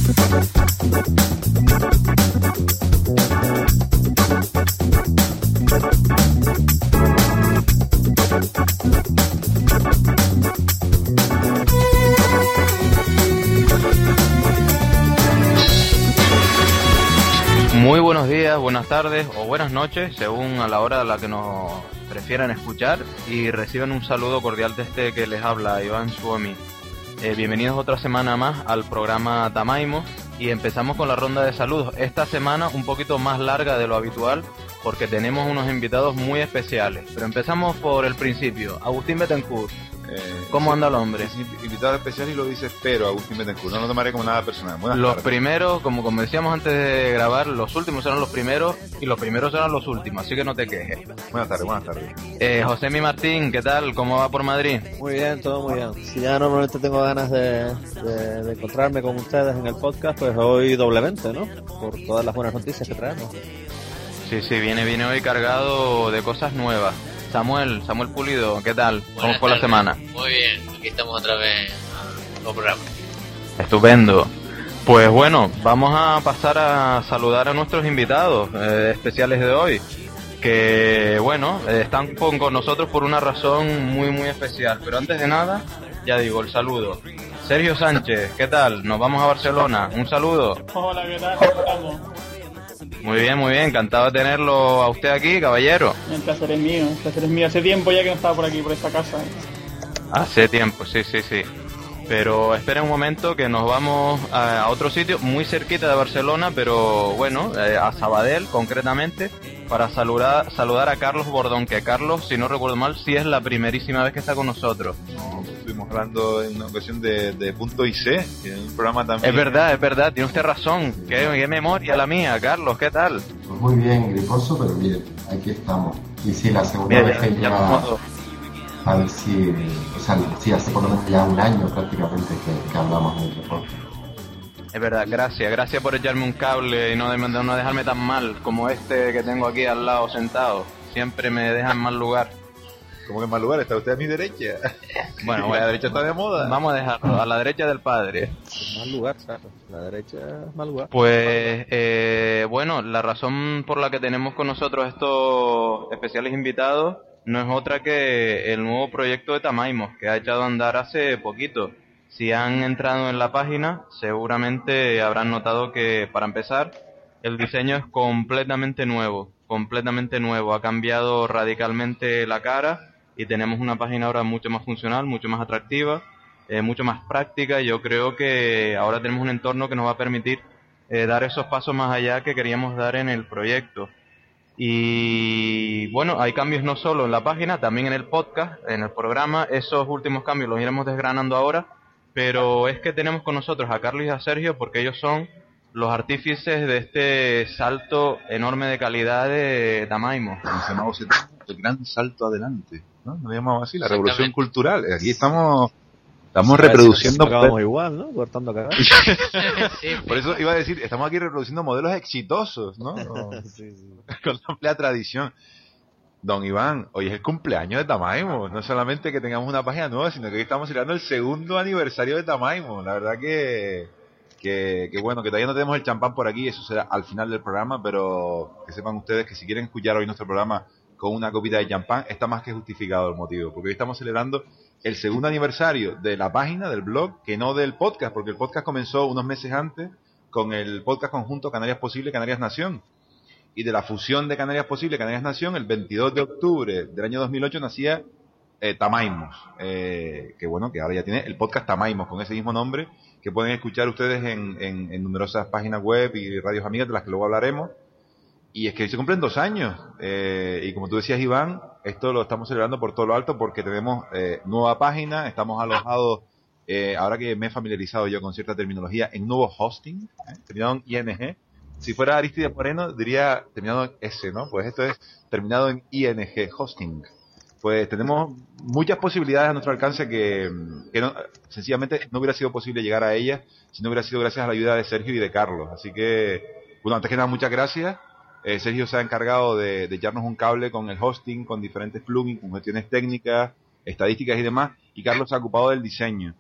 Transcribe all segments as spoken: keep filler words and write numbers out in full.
Muy buenos días, buenas tardes o buenas noches, según a la hora a la que nos prefieran escuchar, y reciban un saludo cordial de este que les habla, Iván Suomi. Eh, bienvenidos otra semana más al programa Tamaimo, y empezamos con la ronda de saludos. Esta semana un poquito más larga de lo habitual, porque tenemos unos invitados muy especiales. Pero empezamos por el principio. Agustín Betancourt. Eh, ¿Cómo sí, anda el hombre? Es invitado especial y lo dice pero Agustín Betancourt. No lo tomaré como nada personal. Buenas los tardes. primeros, como, como decíamos antes de grabar, los últimos serán los primeros y los primeros serán los últimos, así que no te quejes. Buenas tardes, buenas tardes. Eh, José Mi Martín, ¿qué tal? ¿Cómo va por Madrid? Muy bien, todo muy bien. Si ya normalmente tengo ganas de, de, de encontrarme con ustedes en el podcast, pues hoy doblemente, ¿no? Por todas las buenas noticias que traemos. Sí, sí, viene, viene hoy cargado de cosas nuevas. Samuel, Samuel Pulido, ¿qué tal? Buenas ¿Cómo fue la tardes. semana? Muy bien, aquí estamos otra vez en nuevo programa. Estupendo. Pues bueno, vamos a pasar a saludar a nuestros invitados eh, especiales de hoy, que bueno, eh, están con, con nosotros por una razón muy muy especial. Pero antes de nada, ya digo, el saludo. Sergio Sánchez, ¿qué tal? Nos vamos a Barcelona. Un saludo. Hola, ¿qué tal? ¿Cómo estamos? Muy bien, muy bien. Encantado de tenerlo a usted aquí, caballero. El placer es mío, el placer es mío. Hace tiempo ya que no estaba por aquí, por esta casa. Hace tiempo, sí, sí, sí. Pero espera un momento que nos vamos a, a otro sitio muy cerquita de Barcelona, pero bueno, eh, a Sabadell concretamente, para saludar, saludar a Carlos Bordón, que Carlos, si no recuerdo mal, sí es la primerísima vez que está con nosotros. No, estuvimos hablando en una ocasión de, de Punto I C, que es un programa también. Es verdad, es verdad, tiene usted razón. Qué, qué memoria la mía, Carlos, ¿qué tal? Pues muy bien, griposo, pero bien, aquí estamos. Y sí, la segunda Bien, vez ya, que ya ya, vamos. a ver si, o sea, sí, hace por lo menos ya un año prácticamente que, que hablamos en el reporte. Es verdad, gracias, gracias por echarme un cable y no, de, no dejarme tan mal como este que tengo aquí al lado sentado. Siempre me deja en mal lugar. Como que en mal lugar, está usted a mi derecha. Bueno, la bueno, derecha está de moda. Vamos a dejarlo a la derecha del padre. Mal lugar, claro. La derecha es mal lugar. Pues, eh, bueno, la razón por la que tenemos con nosotros estos especiales invitados no es otra que el nuevo proyecto de Tamaimo, que ha echado a andar hace poquito. Si han entrado en la página, seguramente habrán notado que, para empezar, el diseño es completamente nuevo, completamente nuevo. Ha cambiado radicalmente la cara y tenemos una página ahora mucho más funcional, mucho más atractiva, eh, mucho más práctica. Yo creo que ahora tenemos un entorno que nos va a permitir eh, dar esos pasos más allá que queríamos dar en el proyecto. Y bueno, hay cambios no solo en la página, también en el podcast, en el programa. Esos últimos cambios los iremos desgranando ahora, pero es que tenemos con nosotros a Carlos y a Sergio porque ellos son los artífices de este salto enorme de calidad de Tamaimo. Como se llamaba el gran salto adelante, ¿no? Nos llamamos así, la Exactamente. revolución cultural. Aquí estamos, estamos A ver si reproduciendo. acabamos igual, ¿no? Cortando cagar. Sí, Por eso iba a decir, estamos aquí reproduciendo modelos exitosos, ¿no? Sí, sí. Con la amplia tradición. Don Iván, hoy es el cumpleaños de Tamaimo. No solamente que tengamos una página nueva, sino que hoy estamos celebrando el segundo aniversario de Tamaimo. La verdad que, que, que bueno, que todavía no tenemos el champán por aquí, eso será al final del programa, pero que sepan ustedes que si quieren escuchar hoy nuestro programa con una copita de champán, está más que justificado el motivo, porque hoy estamos celebrando el segundo aniversario de la página, del blog, que no del podcast, porque el podcast comenzó unos meses antes con el podcast conjunto Canarias Posible, Canarias Nación. Y de la fusión de Canarias Posible, Canarias Nación, el veintidós de octubre del año dos mil ocho nacía eh, Tamaimos, eh, que bueno, que ahora ya tiene el podcast Tamaimos, con ese mismo nombre, que pueden escuchar ustedes en, en, en numerosas páginas web y radios amigas, de las que luego hablaremos. Y es que hoy se cumplen dos años, eh, y como tú decías, Iván, esto lo estamos celebrando por todo lo alto porque tenemos eh, nueva página, estamos alojados, eh, ahora que me he familiarizado yo con cierta terminología, en nuevo hosting, eh, terminado en I N G. Si fuera Aristides Moreno, diría terminado en S, ¿no? Pues esto es terminado en I N G, hosting. Pues tenemos muchas posibilidades a nuestro alcance que, que no, sencillamente no hubiera sido posible llegar a ellas si no hubiera sido gracias a la ayuda de Sergio y de Carlos. Así que, bueno, antes que nada, muchas gracias. Eh, Sergio se ha encargado de, de echarnos un cable con el hosting, con diferentes plugins, con gestiones técnicas, estadísticas y demás, y Carlos se ha ocupado del diseño.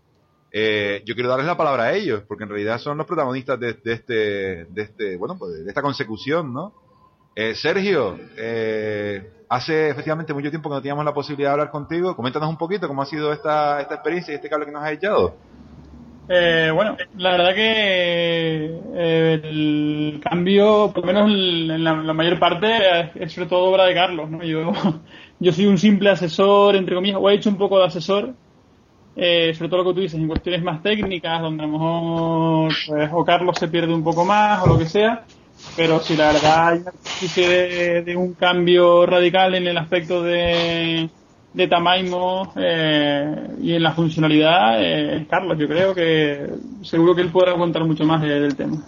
Eh, yo quiero darles la palabra a ellos, porque en realidad son los protagonistas de, de este, de este, bueno, pues de esta consecución, ¿no? Eh, Sergio, eh, hace efectivamente mucho tiempo que no teníamos la posibilidad de hablar contigo. Coméntanos un poquito cómo ha sido esta, esta experiencia y este cable que nos has echado. Eh, bueno, la verdad que eh, el cambio, por lo menos en la, la mayor parte, es sobre todo obra de Carlos, ¿no? Yo, yo soy un simple asesor, entre comillas, o he hecho un poco de asesor, eh, sobre todo lo que tú dices, en cuestiones más técnicas, donde a lo mejor pues, o Carlos se pierde un poco más o lo que sea, pero si la verdad hay una especie de, de un cambio radical en el aspecto de de Tamaimo eh, y en la funcionalidad, eh, Carlos, yo creo que seguro que él podrá contar mucho más de, del tema.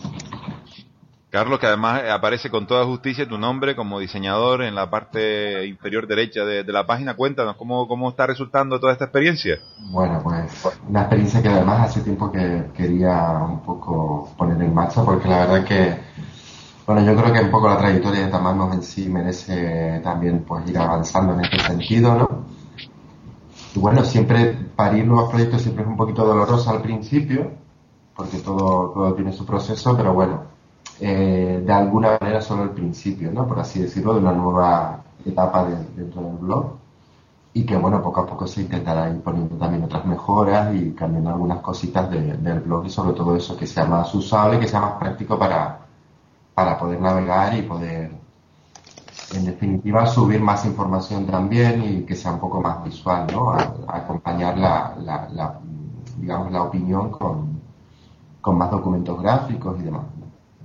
Carlos, que además aparece con toda justicia tu nombre como diseñador en la parte inferior derecha de, de la página. Cuéntanos, ¿cómo, ¿cómo está resultando toda esta experiencia? Bueno, pues una experiencia que además hace tiempo que quería un poco poner en marcha, porque la verdad que bueno, yo creo que un poco la trayectoria de Tamaimo en sí merece también pues ir avanzando en este sentido, ¿no? Y bueno, siempre parir nuevos proyectos siempre es un poquito doloroso al principio, porque todo, todo tiene su proceso, pero bueno, eh, de alguna manera solo el principio, ¿no? Por así decirlo, de una nueva etapa de, dentro del blog. Y que bueno, poco a poco se intentará ir poniendo también otras mejoras y cambiando algunas cositas de, del blog y sobre todo eso, que sea más usable, que sea más práctico para para poder navegar y poder, en definitiva, subir más información también y que sea un poco más visual, ¿no? A, a acompañar la, la, la, digamos, la opinión con, con más documentos gráficos y demás, ¿no?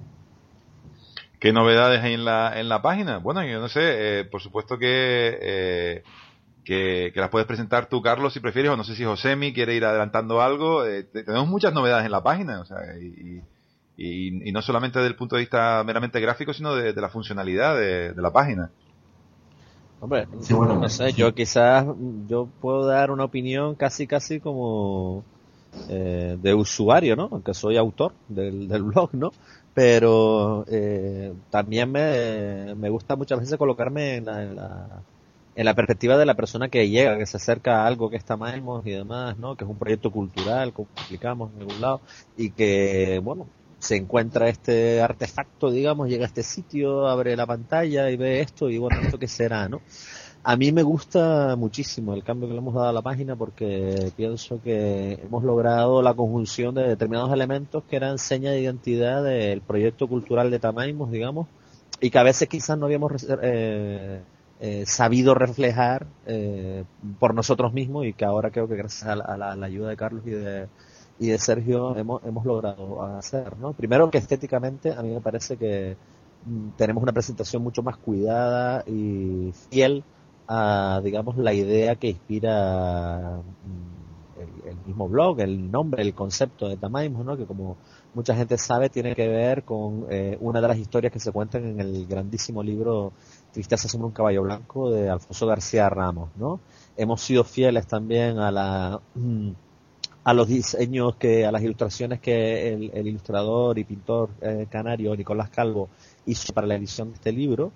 ¿Qué novedades hay en la, en la página? Bueno, yo no sé, eh, por supuesto que, eh, que, que las puedes presentar tú, Carlos, si prefieres, o no sé si Josemi quiere ir adelantando algo. Eh, tenemos muchas novedades en la página, o sea, y, y Y, y no solamente desde el punto de vista meramente gráfico, sino de, de la funcionalidad de, de la página. Hombre, sí, bueno, no sé, sí. yo quizás yo puedo dar una opinión casi casi como eh, de usuario, ¿no? Aunque soy autor del, del blog, ¿no? Pero eh, también me, me gusta muchas veces colocarme en la, en la en la perspectiva de la persona que llega, que se acerca a algo que es Tamaimo y demás, ¿no? Que es un proyecto cultural, como explicamos en algún lado, y que, bueno, se encuentra este artefacto, digamos, llega a este sitio, abre la pantalla y ve esto, y bueno, ¿esto qué será, no? A mí me gusta muchísimo el cambio que le hemos dado a la página porque pienso que hemos logrado la conjunción de determinados elementos que eran seña de identidad del proyecto cultural de Tamaimo, digamos, y que a veces quizás no habíamos eh, eh, sabido reflejar eh, por nosotros mismos y que ahora creo que gracias a la, a la, a la ayuda de Carlos y de y de Sergio hemos, hemos logrado hacer, ¿no? Primero que estéticamente a mí me parece que mm, tenemos una presentación mucho más cuidada y fiel a, digamos, la idea que inspira mm, el, el mismo blog, el nombre, el concepto de Tamaimo, ¿no? Que como mucha gente sabe tiene que ver con eh, una de las historias que se cuentan en el grandísimo libro Tristeza sobre un caballo blanco de Alfonso García Ramos, ¿no? Hemos sido fieles también a la mm, a los diseños, que a las ilustraciones que el, el ilustrador y pintor eh, canario Nicolás Calvo hizo para la edición de este libro,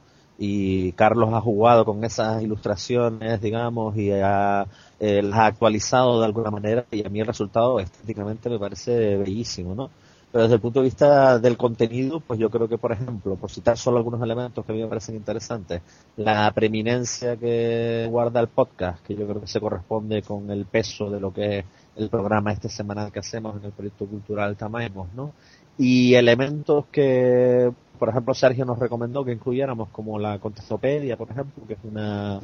y Carlos ha jugado con esas ilustraciones, digamos, y ha, eh, las ha actualizado de alguna manera, y a mí el resultado estéticamente me parece bellísimo, ¿no? Pero desde el punto de vista del contenido, pues yo creo que, por ejemplo, por citar solo algunos elementos que a mí me parecen interesantes, la preeminencia que guarda el podcast, que yo creo que se corresponde con el peso de lo que es el programa este semanal que hacemos en el proyecto cultural Tamaimo, ¿no? Y elementos que, por ejemplo, Sergio nos recomendó que incluyéramos, como la Contextopedia, por ejemplo, que es una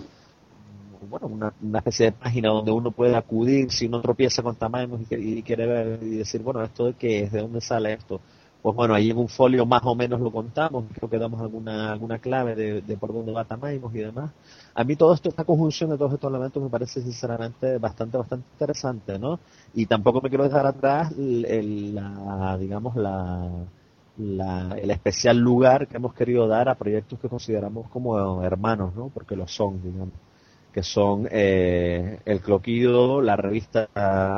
bueno una, una especie de página donde uno puede acudir si uno tropieza con Tamaimo y, y quiere ver y decir, bueno, ¿esto de qué es? ¿De dónde sale esto? Pues bueno, ahí en un folio más o menos lo contamos, creo que damos alguna alguna clave de, de por dónde va Tamaimo y demás. A mí todo esto, esta conjunción de todos estos elementos me parece sinceramente bastante, bastante interesante, ¿no? Y tampoco me quiero dejar atrás el, el, la, digamos, la, la, el especial lugar que hemos querido dar a proyectos que consideramos como hermanos, ¿no? Porque lo son, digamos, que son eh, El Cloquido, la revista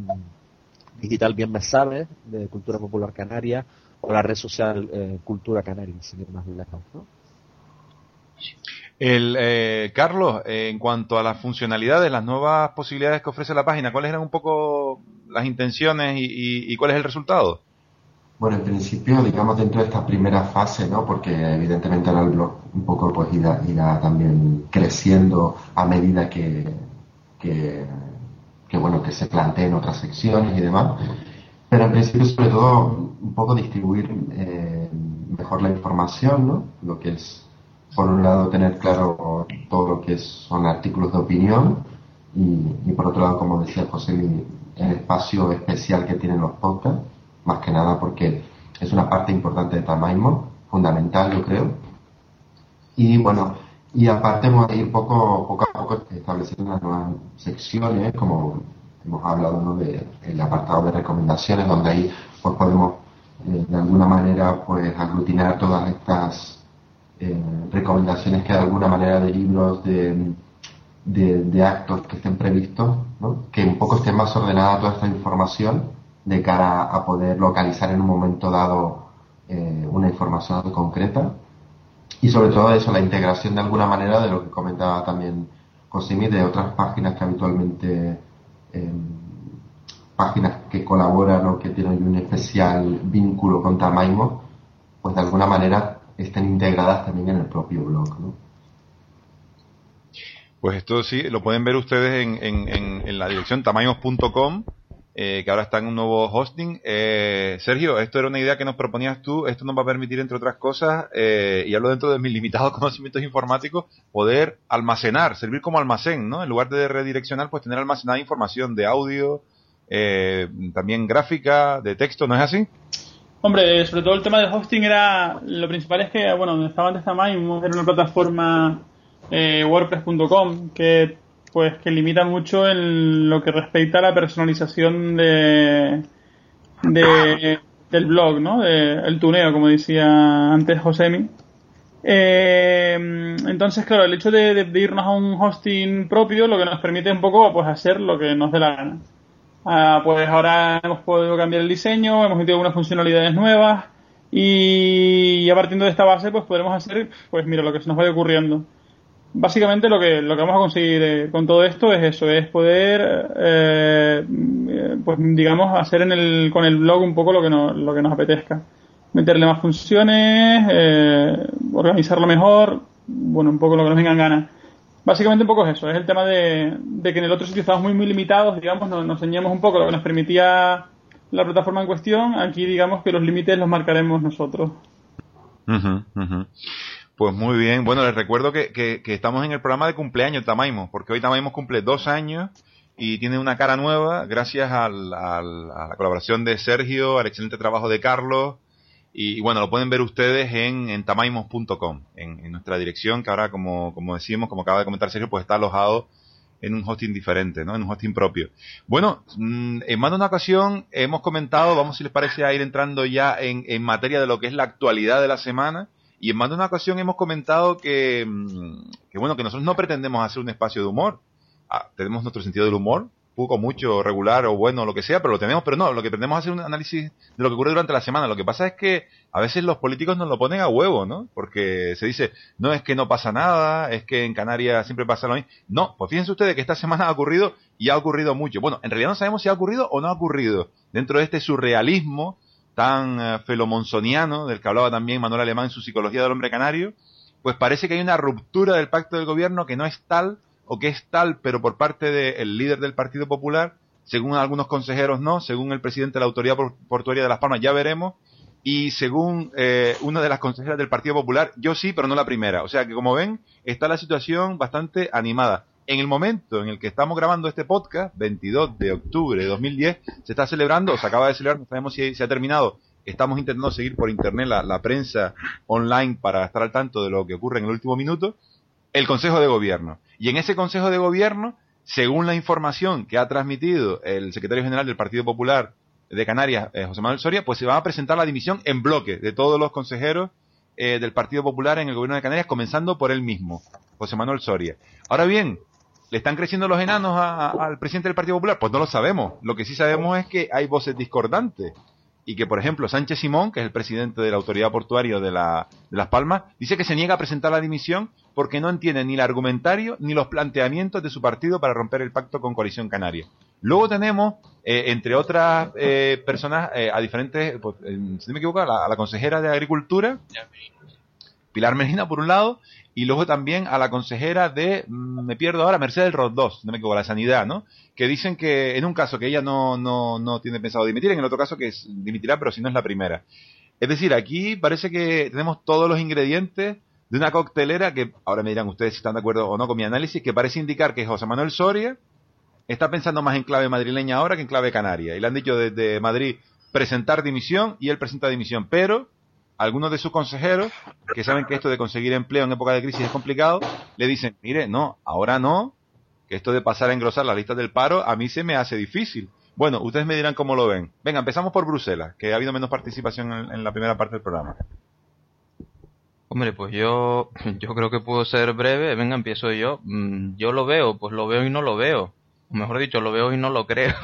digital Bien Me Sabe, de Cultura Popular Canaria, o la red social eh, Cultura Canaria, sin ir más lejos, ¿no? El, eh, Carlos, eh, en cuanto a las funcionalidades, las nuevas posibilidades que ofrece la página, ¿cuáles eran un poco las intenciones y, y, y cuál es el resultado? Bueno, en principio, digamos, dentro de esta primera fase, ¿no? Porque evidentemente ahora el blog un poco pues irá, irá también creciendo a medida que, que, que, bueno, que se planteen otras secciones y demás. Pero en principio, sobre todo, un poco distribuir eh, mejor la información, ¿no? Lo que es, por un lado, tener claro todo lo que es, son artículos de opinión y, y por otro lado, como decía José, el espacio especial que tienen los podcasts, más que nada porque es una parte importante de Tamaimo, fundamental yo creo. Y bueno, y aparte hemos de ir poco, poco a poco estableciendo unas nuevas secciones, como hemos hablado, ¿no? De el apartado de recomendaciones, donde ahí pues podemos eh, de alguna manera pues aglutinar todas estas eh, recomendaciones que de alguna manera de libros, de, de, de actos que estén previstos, ¿no? Que un poco esté más ordenada toda esta información de cara a poder localizar en un momento dado eh, una información concreta. Y sobre todo eso, la integración de alguna manera de lo que comentaba también Josemi, de otras páginas que habitualmente, eh, páginas que colaboran o que tienen un especial vínculo con Tamaimo, pues de alguna manera estén integradas también en el propio blog, ¿no? Pues esto sí, lo pueden ver ustedes en, en, en, en la dirección tamaimos punto com, eh, que ahora está en un nuevo hosting. Eh, Sergio, esto era una idea que nos proponías tú, esto nos va a permitir, entre otras cosas, eh, y hablo dentro de mis limitados conocimientos informáticos, poder almacenar, servir como almacén, ¿no? En lugar de redireccionar, pues tener almacenada información de audio, eh, también gráfica, de texto, ¿no es así? Hombre, sobre todo el tema del hosting era, lo principal es que, bueno, donde estaba antes Tamaimo era una plataforma eh, WordPress punto com que pues que limita mucho en lo que respecta a la personalización de, de del blog, ¿no? De, el tuneo, como decía antes Josemi. Eh, entonces, claro, el hecho de, de, de irnos a un hosting propio lo que nos permite un poco pues hacer lo que nos dé la gana. Ah, pues ahora hemos podido cambiar el diseño, hemos metido algunas funcionalidades nuevas y ya partiendo de esta base pues podremos hacer, pues mira, lo que se nos vaya ocurriendo. Básicamente lo que lo que vamos a conseguir eh, con todo esto es eso, es poder eh, pues digamos hacer en el con el blog un poco lo que nos lo que nos apetezca, meterle más funciones, eh, organizarlo mejor, bueno, un poco lo que nos venga en gana. Básicamente un poco es eso, es el tema de, de que en el otro sitio estábamos muy muy limitados, digamos, nos, nos ceñíamos un poco lo que nos permitía la plataforma en cuestión, aquí digamos que los límites los marcaremos nosotros. Uh-huh, uh-huh. Pues muy bien. Bueno, les recuerdo que, que, que estamos en el programa de cumpleaños Tamaimo, porque hoy Tamaimo cumple dos años y tiene una cara nueva gracias al, al, a la colaboración de Sergio, al excelente trabajo de Carlos y, y bueno, lo pueden ver ustedes en, en tamaimos punto com, en, en nuestra dirección que ahora, como, como decimos, como acaba de comentar Sergio, pues está alojado en un hosting diferente, ¿no? En un hosting propio. Bueno, en más de una ocasión hemos comentado, vamos si les parece a ir entrando ya en, en materia de lo que es la actualidad de la semana. Y en más de una ocasión hemos comentado que, que bueno, que nosotros no pretendemos hacer un espacio de humor. Ah, tenemos nuestro sentido del humor, poco, mucho, regular o bueno, lo que sea, pero lo tenemos, pero no, lo que pretendemos es hacer un análisis de lo que ocurre durante la semana. Lo que pasa es que a veces los políticos nos lo ponen a huevo, ¿no? Porque se dice, no es que no pasa nada, es que en Canarias siempre pasa lo mismo. No, pues fíjense ustedes que esta semana ha ocurrido y ha ocurrido mucho. Bueno, en realidad no sabemos si ha ocurrido o no ha ocurrido. Dentro de este surrealismo tan uh, felomonsoniano, del que hablaba también Manuel Alemán en su Psicología del Hombre Canario, pues parece que hay una ruptura del pacto del gobierno que no es tal, o que es tal, pero por parte del líder del Partido Popular, según algunos consejeros no, según el presidente de la Autoridad Portuaria de Las Palmas, ya veremos, y según eh, una de las consejeras del Partido Popular, yo sí, pero no la primera. O sea que, como ven, está la situación bastante animada. En el momento en el que estamos grabando este podcast, veintidós de octubre de dos mil diez, se está celebrando, o se acaba de celebrar, no sabemos si se ha terminado, estamos intentando seguir por internet la, la prensa online para estar al tanto de lo que ocurre en el último minuto, el Consejo de Gobierno. Y en ese Consejo de Gobierno, según la información que ha transmitido el secretario general del Partido Popular de Canarias, eh, José Manuel Soria, pues se va a presentar la dimisión en bloque de todos los consejeros eh, del Partido Popular en el Gobierno de Canarias, comenzando por él mismo, José Manuel Soria. Ahora bien, ¿le están creciendo los enanos a, a, al presidente del Partido Popular? Pues no lo sabemos. Lo que sí sabemos es que hay voces discordantes. y que, por ejemplo, Sánchez Simón, que es el presidente de la Autoridad Portuaria de, la, de Las Palmas, dice que se niega a presentar la dimisión porque no entiende ni el argumentario ni los planteamientos de su partido para romper el pacto con Coalición Canaria. Luego tenemos, eh, entre otras eh, personas, eh, a diferentes, pues, eh, si no me equivoco, a la, a la consejera de Agricultura, Pilar Medina, por un lado, y luego también a la consejera de, mmm, me pierdo ahora, Mercedes Rodós, si no me equivoco, la Sanidad, ¿no? Que dicen que en un caso que ella no, no, no tiene pensado dimitir, en el otro caso que es, dimitirá, pero si no es la primera. Es decir, aquí parece que tenemos todos los ingredientes de una coctelera que, ahora me dirán ustedes si están de acuerdo o no con mi análisis, que parece indicar que José Manuel Soria está pensando más en clave madrileña ahora que en clave canaria. Y le han dicho desde Madrid presentar dimisión y él presenta dimisión. Pero algunos de sus consejeros, que saben que esto de conseguir empleo en época de crisis es complicado, le dicen, mire, no, ahora no, que esto de pasar a engrosar las listas del paro a mí se me hace difícil. Bueno, ustedes me dirán cómo lo ven. Venga, empezamos por Bruselas, que ha habido menos participación en, en la primera parte del programa. Hombre, pues yo, yo creo que puedo ser breve. Venga, empiezo yo. Yo lo veo, pues lo veo y no lo veo. O mejor dicho, lo veo y no lo creo.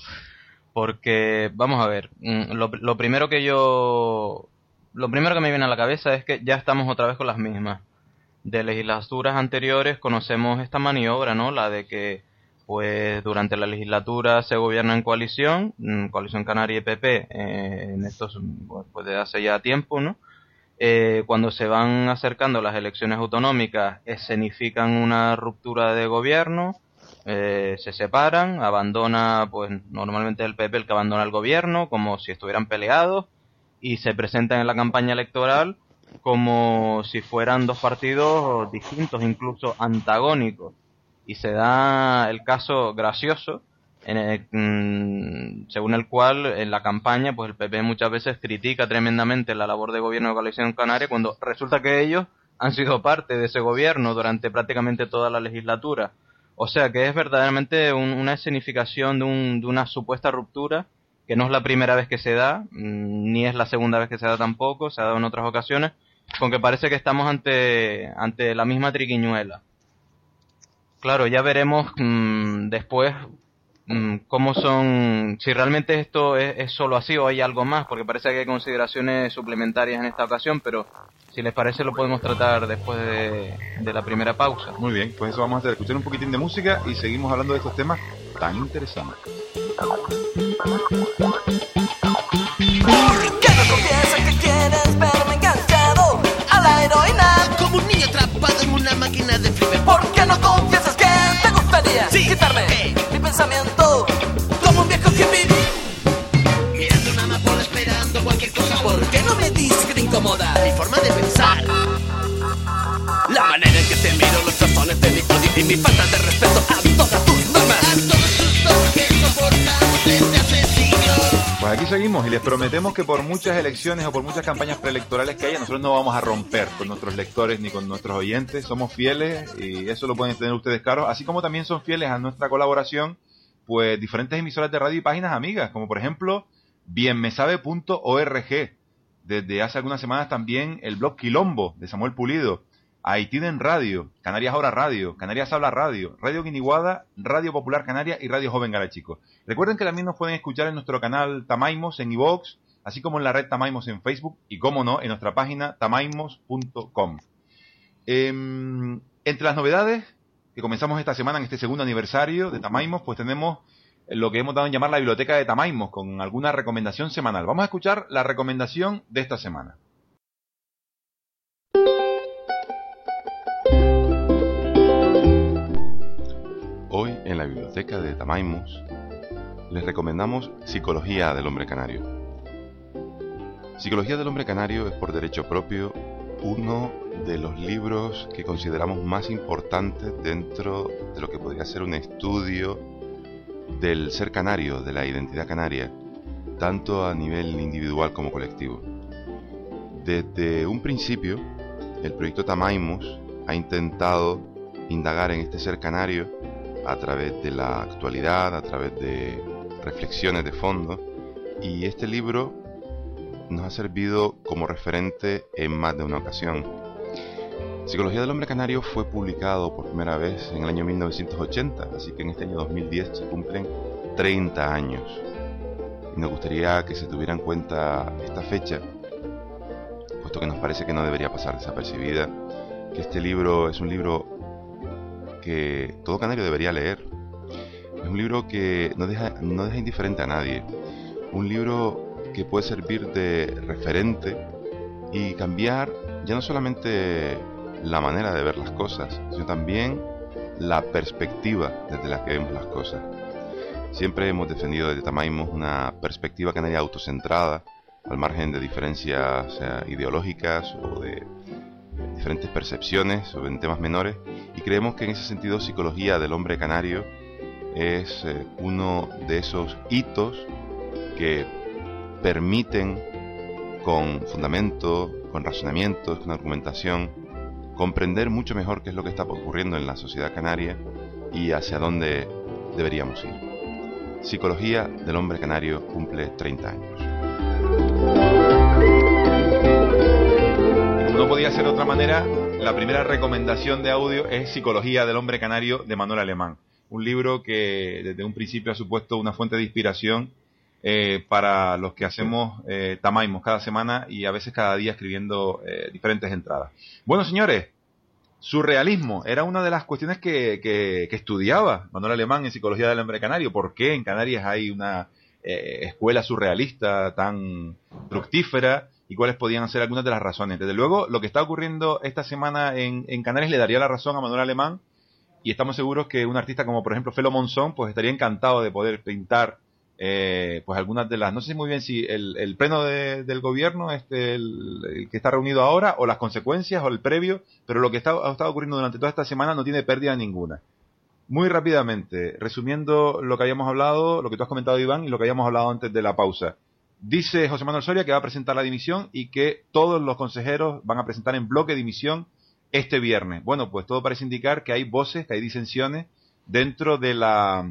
Porque, vamos a ver, lo, lo primero que yo... Lo primero que me viene a la cabeza es que ya estamos otra vez con las mismas. De legislaturas anteriores conocemos esta maniobra, ¿no? La de que, pues, durante la legislatura se gobierna en coalición, Coalición Canaria y P P, eh, en estos, pues, de hace ya tiempo, ¿no? Eh, cuando se van acercando las elecciones autonómicas, escenifican una ruptura de gobierno, eh, se separan, abandona, pues, normalmente el P P el que abandona el gobierno, como si estuvieran peleados, y se presentan en la campaña electoral como si fueran dos partidos distintos, incluso antagónicos. Y se da el caso gracioso, en el, mmm, según el cual en la campaña pues el P P muchas veces critica tremendamente la labor de gobierno de Coalición Canaria, cuando resulta que ellos han sido parte de ese gobierno durante prácticamente toda la legislatura. O sea que es verdaderamente un, una escenificación de, un, de una supuesta ruptura, que no es la primera vez que se da, ni es la segunda vez que se da tampoco, se ha dado en otras ocasiones, con que parece que estamos ante, ante la misma triquiñuela. Claro, ya veremos mmm, después mmm, cómo son, si realmente esto es, es solo así o hay algo más, porque parece que hay consideraciones suplementarias en esta ocasión, pero si les parece lo podemos tratar después de, de la primera pausa. Muy bien, pues eso vamos a hacer, escuchar un poquitín de música y seguimos hablando de estos temas tan interesantes. ¿Por qué no confiesas que quieres verme enganchado a la heroína? Como un niño atrapado en una máquina de flipper. ¿Por qué no confiesas que te gustaría sí. quitarme ¿Qué? mi pensamiento como un viejo hippie? Mirando una amapola esperando cualquier cosa. ¿Por qué no me dices que te incomoda mi forma de pensar? La manera en que te miro, los razones de mi odio y mi falta de respeto a todas tus normas. A todos tus normas que soportamos desde hace siglos. Pues aquí seguimos y les prometemos que por muchas elecciones o por muchas campañas preelectorales que haya, nosotros no vamos a romper con nuestros lectores ni con nuestros oyentes. Somos fieles y eso lo pueden tener ustedes claros, así como también son fieles a nuestra colaboración, pues diferentes emisoras de radio y páginas amigas, como por ejemplo bienmesabe punto org. Desde hace algunas semanas también el blog Quilombo de Samuel Pulido, Haitiden Radio, Canarias Ahora Radio, Canarias Habla Radio, Radio Guiniguada, Radio Popular Canaria y Radio Joven Garachico. Recuerden que también nos pueden escuchar en nuestro canal Tamaimos en iVoox, así como en la red Tamaimos en Facebook y, como no, en nuestra página tamaimos punto com. Eh, entre las novedades que comenzamos esta semana en este segundo aniversario de Tamaimos, pues tenemos lo que hemos dado en llamar la biblioteca de Tamaimos, con alguna recomendación semanal. Vamos a escuchar la recomendación de esta semana. Hoy en la biblioteca de Tamaimos les recomendamos Psicología del Hombre Canario. Psicología del Hombre Canario es por derecho propio uno de los libros que consideramos más importantes dentro de lo que podría ser un estudio del ser canario, de la identidad canaria, tanto a nivel individual como colectivo. Desde un principio, el proyecto Tamaimos ha intentado indagar en este ser canario a través de la actualidad, a través de reflexiones de fondo, y este libro nos ha servido como referente en más de una ocasión. Psicología del Hombre Canario fue publicado por primera vez en el año mil novecientos ochenta, así que en este año dos mil diez se cumplen treinta años. y nos gustaría que se tuviera en cuenta esta fecha, puesto que nos parece que no debería pasar desapercibida, que este libro es un libro que todo canario debería leer. Es un libro que no deja, no deja indiferente a nadie, un libro que puede servir de referente y cambiar ya no solamente la manera de ver las cosas, sino también la perspectiva desde la que vemos las cosas. Siempre hemos defendido desde Tamaimos una perspectiva canaria autocentrada, al margen de diferencias eh, ideológicas o de diferentes percepciones sobre temas menores, y creemos que en ese sentido Psicología del Hombre Canario es eh, uno de esos hitos que permiten, con fundamento, con razonamientos, con argumentación, comprender mucho mejor qué es lo que está ocurriendo en la sociedad canaria y hacia dónde deberíamos ir. Psicología del Hombre Canario cumple treinta años. Y como no podía ser de otra manera, la primera recomendación de audio es Psicología del Hombre Canario de Manuel Alemán. Un libro que desde un principio ha supuesto una fuente de inspiración eh, para los que hacemos eh, Tamaimos cada semana y a veces cada día escribiendo eh, diferentes entradas. Bueno, señores, surrealismo era una de las cuestiones que, que, que estudiaba Manuel Alemán en Psicología del Hombre Canario. ¿Por qué en Canarias hay una eh, escuela surrealista tan fructífera? ¿Y cuáles podían ser algunas de las razones? Desde luego, lo que está ocurriendo esta semana en, en Canarias le daría la razón a Manuel Alemán, y estamos seguros que un artista como, por ejemplo, Felo Monzón, pues estaría encantado de poder pintar eh, pues algunas de las, no sé muy bien si el, el pleno de, del gobierno, este el, el que está reunido ahora, o las consecuencias, o el previo, pero lo que está, ha estado ocurriendo durante toda esta semana no tiene pérdida ninguna. Muy rápidamente, resumiendo lo que habíamos hablado, lo que tú has comentado, Iván, y lo que habíamos hablado antes de la pausa. Dice José Manuel Soria que va a presentar la dimisión y que todos los consejeros van a presentar en bloque dimisión este viernes. Bueno, pues todo parece indicar que hay voces, que hay disensiones dentro de la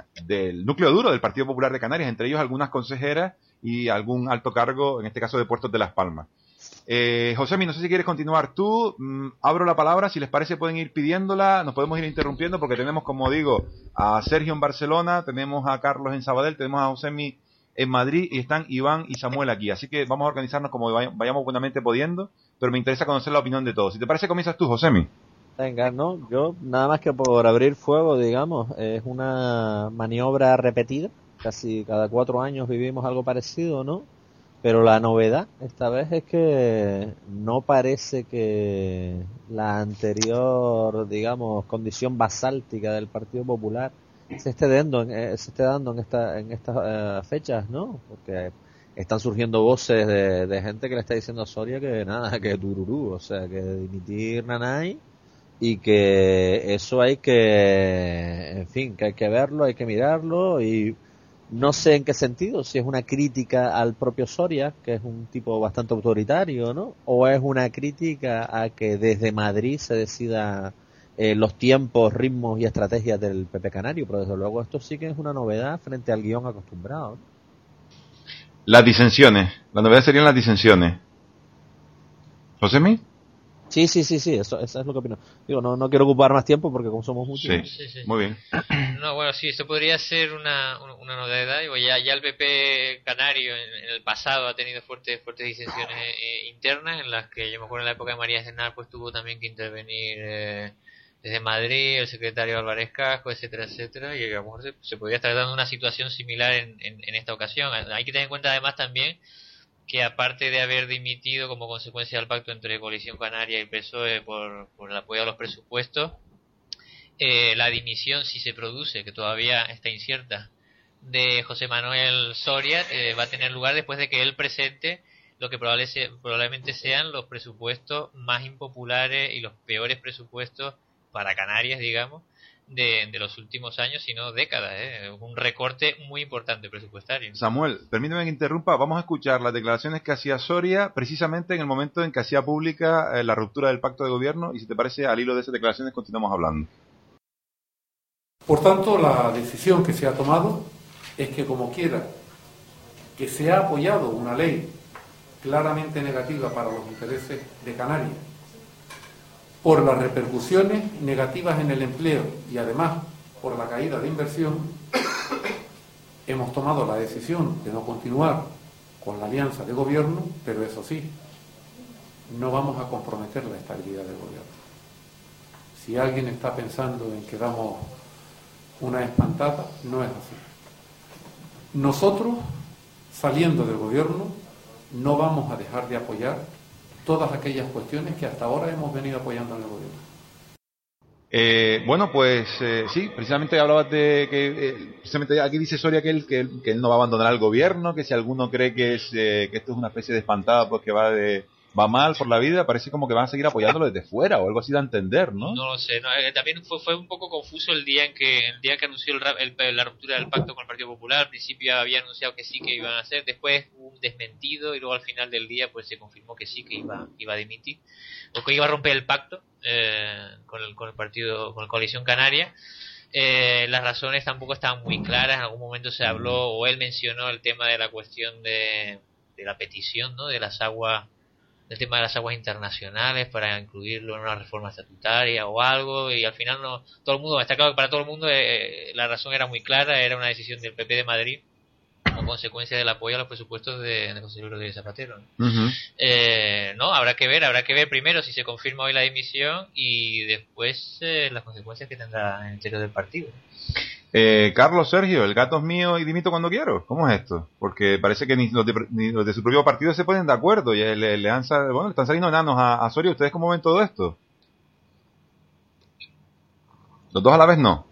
del núcleo duro del Partido Popular de Canarias, entre ellos algunas consejeras y algún alto cargo, en este caso de Puertos de Las Palmas. Eh, Josemi, no sé si quieres continuar tú, mm, abro la palabra, si les parece pueden ir pidiéndola, nos podemos ir interrumpiendo porque tenemos, como digo, a Sergio en Barcelona, tenemos a Carlos en Sabadell, tenemos a Josemi en Madrid y están Iván y Samuel aquí, así que vamos a organizarnos como vayamos buenamente pudiendo, pero me interesa conocer la opinión de todos. Si te parece, comienzas tú, Josemi. Venga, no, yo nada más que por abrir fuego, digamos, es una maniobra repetida, casi cada cuatro años vivimos algo parecido, ¿no? Pero la novedad esta vez es que no parece que la anterior, digamos, condición basáltica del Partido Popular se esté dando, en, se esté dando en esta, en estas uh, fechas, ¿no? Porque están surgiendo voces de, de gente que le está diciendo a Soria que nada, que tururú, o sea, que dimitir nanay, y que eso hay que, en fin, que hay que verlo, hay que mirarlo, y no sé en qué sentido, si es una crítica al propio Soria, que es un tipo bastante autoritario, ¿no? O es una crítica a que desde Madrid se decida eh, los tiempos, ritmos y estrategias del P P Canario, pero desde luego esto sí que es una novedad frente al guión acostumbrado, ¿no? Las disensiones, la novedad serían las disensiones. ¿Josemi? Sí, sí, sí, sí, eso, eso es lo que opino. Digo, no, no quiero ocupar más tiempo porque como somos muchos. Sí, Sí, sí. muy bien. No, bueno, sí, esto podría ser una, una novedad. Digo, ya, ya el P P Canario en, en el pasado ha tenido fuertes fuertes disensiones eh, internas, en las que yo me acuerdo en la época de María Aznar pues tuvo también que intervenir eh, desde Madrid, el secretario Álvarez Casco, etcétera, etcétera, y a lo mejor se, se podría estar dando una situación similar en, en, en esta ocasión. Hay que tener en cuenta además también que aparte de haber dimitido como consecuencia del pacto entre Coalición Canaria y P S O E por, por el apoyo a los presupuestos, eh, la dimisión, si se produce, que todavía está incierta, de José Manuel Soria, eh, va a tener lugar después de que él presente lo que probable se, probablemente sean los presupuestos más impopulares y los peores presupuestos para Canarias, digamos, de, de los últimos años, sino décadas, ¿eh? Un recorte muy importante presupuestario. Samuel, permíteme que interrumpa, vamos a escuchar las declaraciones que hacía Soria precisamente en el momento en que hacía pública eh, la ruptura del pacto de gobierno, y si te parece, al hilo de esas declaraciones continuamos hablando. Por tanto, la decisión que se ha tomado es que, como quiera que se ha apoyado una ley claramente negativa para los intereses de Canarias, por las repercusiones negativas en el empleo y además por la caída de inversión, hemos tomado la decisión de no continuar con la alianza de gobierno, pero eso sí, no vamos a comprometer la estabilidad del gobierno. Si alguien está pensando en que damos una espantada, no es así. Nosotros, saliendo del gobierno, no vamos a dejar de apoyar todas aquellas cuestiones que hasta ahora hemos venido apoyando en el gobierno. Eh, bueno, pues eh, sí, precisamente hablabas de que eh, precisamente aquí dice Soria que él, que él que él no va a abandonar al gobierno, que si alguno cree que es eh, que esto es una especie de espantada pues que va de va mal por la vida, parece como que van a seguir apoyándolo desde fuera o algo así de entender, ¿no? No lo sé, no, eh, también fue, fue un poco confuso el día en que el día que anunció el, el, la ruptura del pacto con el Partido Popular. Al principio había anunciado que sí que iban a hacer, después hubo un desmentido y luego al final del día pues se confirmó que sí que iba iba a dimitir o que iba a romper el pacto eh, con el con el partido con la Coalición Canaria. Eh, las razones tampoco estaban muy claras. En algún momento se habló o él mencionó el tema de la cuestión de, de la petición, ¿no? De las aguas el tema de las aguas internacionales para incluirlo en una reforma estatutaria o algo, y al final no todo el mundo está claro que para todo el mundo eh, la razón era muy clara, era una decisión del P P de Madrid como consecuencia del apoyo a los presupuestos de, de José Luis Rodríguez Zapatero, ¿no? Uh-huh. Eh, no, habrá que ver, habrá que ver primero si se confirma hoy la dimisión y después eh, las consecuencias que tendrá en el interior del partido. Eh, Carlos, Sergio, el gato es mío y dimito cuando quiero. ¿Cómo es esto? Porque parece que ni los de, ni los de su propio partido se ponen de acuerdo y le, le, han, bueno, le están saliendo enanos a, a Soria. ¿Ustedes cómo ven todo esto? Los dos a la vez no.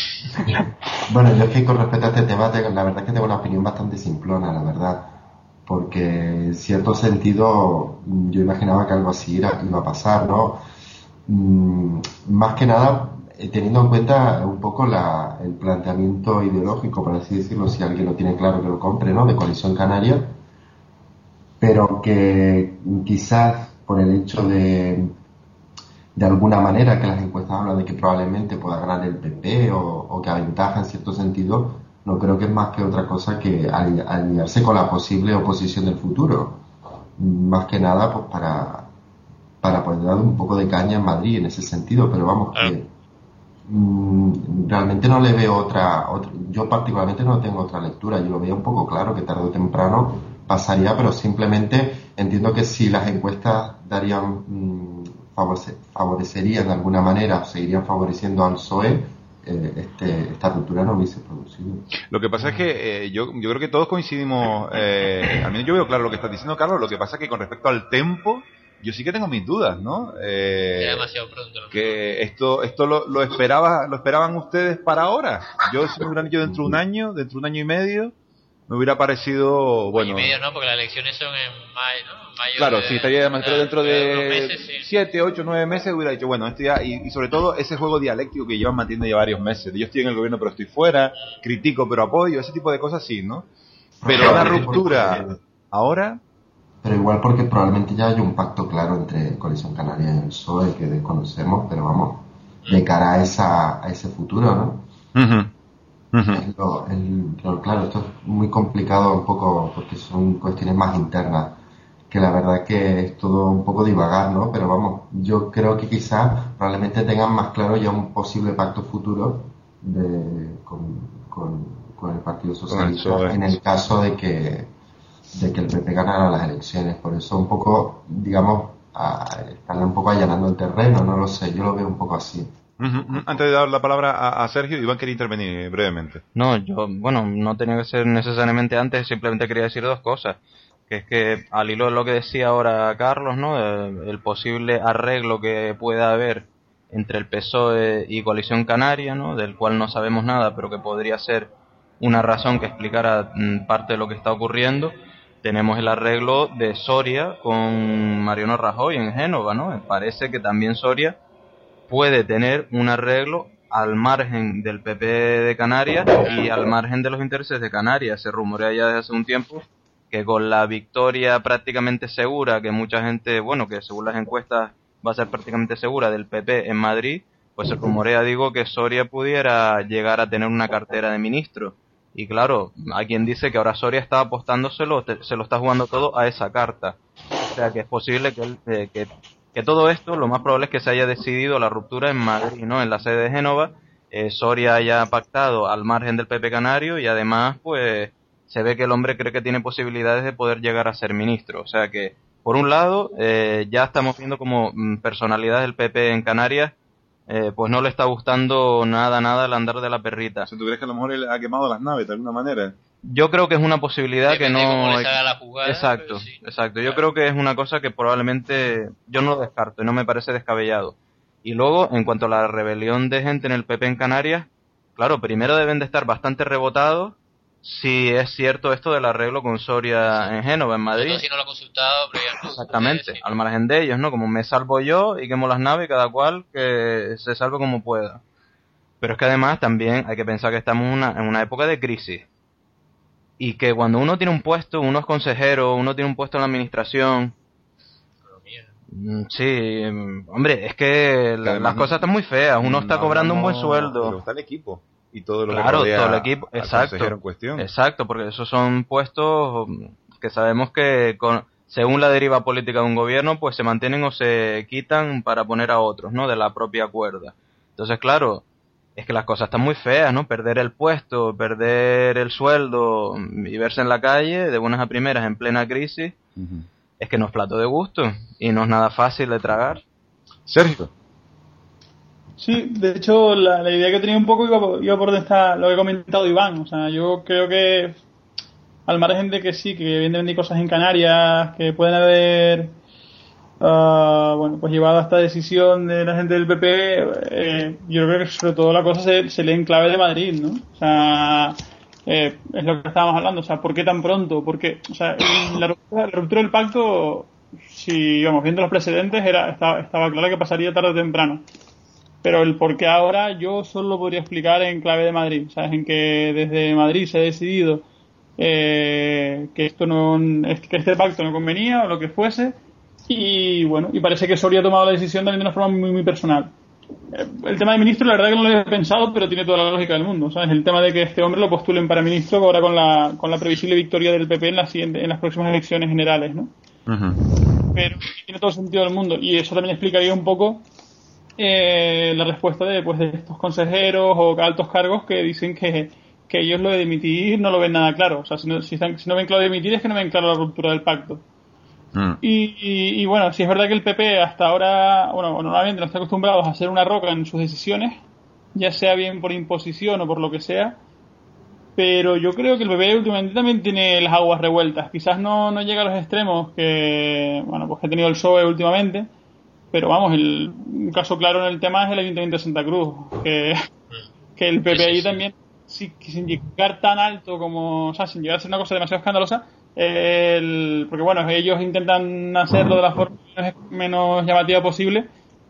Bueno, yo es que con respecto a este tema, la verdad es que tengo una opinión bastante simplona, la verdad. Porque en cierto sentido yo imaginaba que algo así era, iba a pasar, ¿no? Mm, más que nada teniendo en cuenta un poco la, el planteamiento ideológico, por así decirlo, si alguien lo tiene claro que lo compre, ¿no? De Coalición Canaria, pero que quizás por el hecho de de alguna manera que las encuestas hablan de que probablemente pueda ganar el P P o, o que aventaja en cierto sentido, no creo que es más que otra cosa que alinearse con la posible oposición del futuro, más que nada pues para para poder dar un poco de caña en Madrid en ese sentido, pero vamos que realmente no le veo otra, otra, yo particularmente no tengo otra lectura, yo lo veo un poco claro que tarde o temprano pasaría, pero simplemente entiendo que si las encuestas darían mmm, favorece, favorecerían de alguna manera, seguirían favoreciendo al P S O E, eh, este, esta ruptura no hubiese producido. Lo que pasa es que eh, yo, yo creo que todos coincidimos, eh, al menos yo veo claro lo que estás diciendo, Carlos. Lo que pasa es que con respecto al tempo yo sí que tengo mis dudas, ¿no? Eh, Era demasiado pronto, ¿no? Que esto esto lo, lo esperaba lo esperaban ustedes para ahora. Yo si me hubieran dicho dentro de un año, dentro de un año y medio, me hubiera parecido, bueno... Año y medio no, porque las elecciones son en mayo, ¿no? Mayo claro, de, sí, estaría además de, dentro de, de meses, sí. siete, ocho, nueve meses hubiera dicho, bueno, esto ya... Y, y sobre todo ese juego dialéctico que llevan manteniendo ya varios meses. Yo estoy en el gobierno pero estoy fuera, critico pero apoyo, ese tipo de cosas sí, ¿no? Pero una ruptura ahora... Pero igual porque probablemente ya hay un pacto claro entre Coalición Canaria y el P S O E que desconocemos, pero vamos, de cara a esa a ese futuro, ¿no? Uh-huh. Uh-huh. Es lo, el, pero claro, esto es muy complicado un poco porque son cuestiones más internas, que la verdad que es todo un poco divagar, ¿no? Pero vamos, yo creo que quizás probablemente tengan más claro ya un posible pacto futuro de, con, con, con el Partido Socialista en el caso de que de que el P P ganara las elecciones. Por eso un poco, digamos, a, están un poco allanando el terreno, no lo sé, yo lo veo un poco así. Uh-huh. Antes de dar la palabra a, a Sergio, Iván quería intervenir brevemente. No, yo, bueno, no tenía que ser necesariamente antes, simplemente quería decir dos cosas. Que es que, al hilo de lo que decía ahora Carlos, ¿no? El, el posible arreglo que pueda haber entre el P S O E y Coalición Canaria, ¿no? Del cual no sabemos nada, pero que podría ser una razón que explicara mm, parte de lo que está ocurriendo. Tenemos el arreglo de Soria con Mariano Rajoy en Génova, ¿no? Me parece que también Soria puede tener un arreglo al margen del P P de Canarias y al margen de los intereses de Canarias. Se rumorea ya desde hace un tiempo que con la victoria prácticamente segura, que mucha gente, bueno, que según las encuestas va a ser prácticamente segura del P P en Madrid, pues se rumorea, digo, que Soria pudiera llegar a tener una cartera de ministro. Y claro, hay quien dice que ahora Soria está apostándoselo, se lo está jugando todo a esa carta. O sea que es posible que, él, eh, que, que todo esto, lo más probable es que se haya decidido la ruptura en Madrid, ¿no? En la sede de Génova, eh, Soria haya pactado al margen del P P canario, y además pues se ve que el hombre cree que tiene posibilidades de poder llegar a ser ministro. O sea que, por un lado, eh, ya estamos viendo como mm, personalidad del P P en Canarias, eh, pues no le está gustando nada, nada el andar de la perrita. O sea, ¿tú crees que a lo mejor él ha quemado las naves de alguna manera? Yo creo que es una posibilidad Depende que de cómo no... le salga la jugada, exacto, pero sí. exacto. Yo Claro. creo que es una cosa que probablemente yo no lo descarto y no me parece descabellado. Y luego, en cuanto a la rebelión de gente en el P P en Canarias, claro, primero deben de estar bastante rebotados si es cierto esto del arreglo con Soria en Génova, en Sobre Madrid. todo si no lo ha consultado previamente. Exactamente, Sí. al margen de ellos, ¿no? Como me salvo yo y quemo las naves, cada cual que se salve como pueda. Pero es que además también hay que pensar que estamos en una, en una época de crisis. Y que cuando uno tiene un puesto, uno es consejero, uno tiene un puesto en la administración... mm, Sí, mm, hombre, es que la- además las no- cosas están muy feas, uno está No cobrando un buen hablamos- Pero sueldo. está el equipo y todo lo Claro, que rodea todo el equipo, al exacto. consejero en cuestión. Exacto, porque esos son puestos que sabemos que con, según la deriva política de un gobierno, pues se mantienen o se quitan para poner a otros, ¿no? De la propia cuerda. Entonces, claro, es que las cosas están muy feas, ¿no? Perder el puesto, perder el sueldo y verse en la calle de buenas a primeras en plena crisis, Ujú. es que no es plato de gusto y no es nada fácil de tragar. Sergio. Sí, de hecho, la, la idea que tenía un poco iba, por- iba por donde está lo que ha comentado Iván. O sea, yo creo que, al margen de que sí, que evidentemente hay cosas en Canarias que pueden haber, ah, bueno, pues llevado a esta decisión de la gente del P P, eh, yo creo que sobre todo la cosa se, se lee en clave de Madrid, ¿no? O sea, eh, es lo que estábamos hablando. O sea, ¿por qué tan pronto? Porque, o sea, la ruptura, la ruptura del pacto, si íbamos viendo los precedentes, era estaba, estaba claro que pasaría tarde o temprano. Pero el por qué ahora yo solo lo podría explicar en clave de Madrid, ¿sabes? En que desde Madrid se ha decidido eh, que esto no, que este pacto no convenía o lo que fuese, y bueno, y parece que Soria ha tomado la decisión también de una forma muy muy personal. Eh, El tema de ministro, la verdad que no lo he pensado, pero tiene toda la lógica del mundo, ¿sabes? El tema de que este hombre lo postulen para ministro ahora con la con la previsible victoria del P P en las siguiente, en las próximas elecciones generales, ¿no? Ujú. Pero tiene todo el sentido del mundo, y eso también explicaría un poco eh, la respuesta de, pues, de estos consejeros o altos cargos que dicen que, que ellos lo de dimitir no lo ven nada claro. O sea, si no, si, están- si no ven claro de dimitir es que no ven claro la ruptura del pacto. Mm. Y, y, y bueno, sí es verdad que el P P hasta ahora, bueno, normalmente no está acostumbrado a ser una roca en sus decisiones, ya sea bien por imposición o por lo que sea, pero yo creo que el P P últimamente también tiene las aguas revueltas. Quizás no, no llega a los extremos que, bueno, pues que ha tenido el P S O E últimamente, pero vamos, el, un caso claro en el tema es el Ayuntamiento de Santa Cruz, que, que el P P ahí también, sí, sin llegar tan alto como, o sea, sin llegar a ser una cosa demasiado escandalosa, el, porque bueno, ellos intentan hacerlo de la forma menos, menos llamativa posible,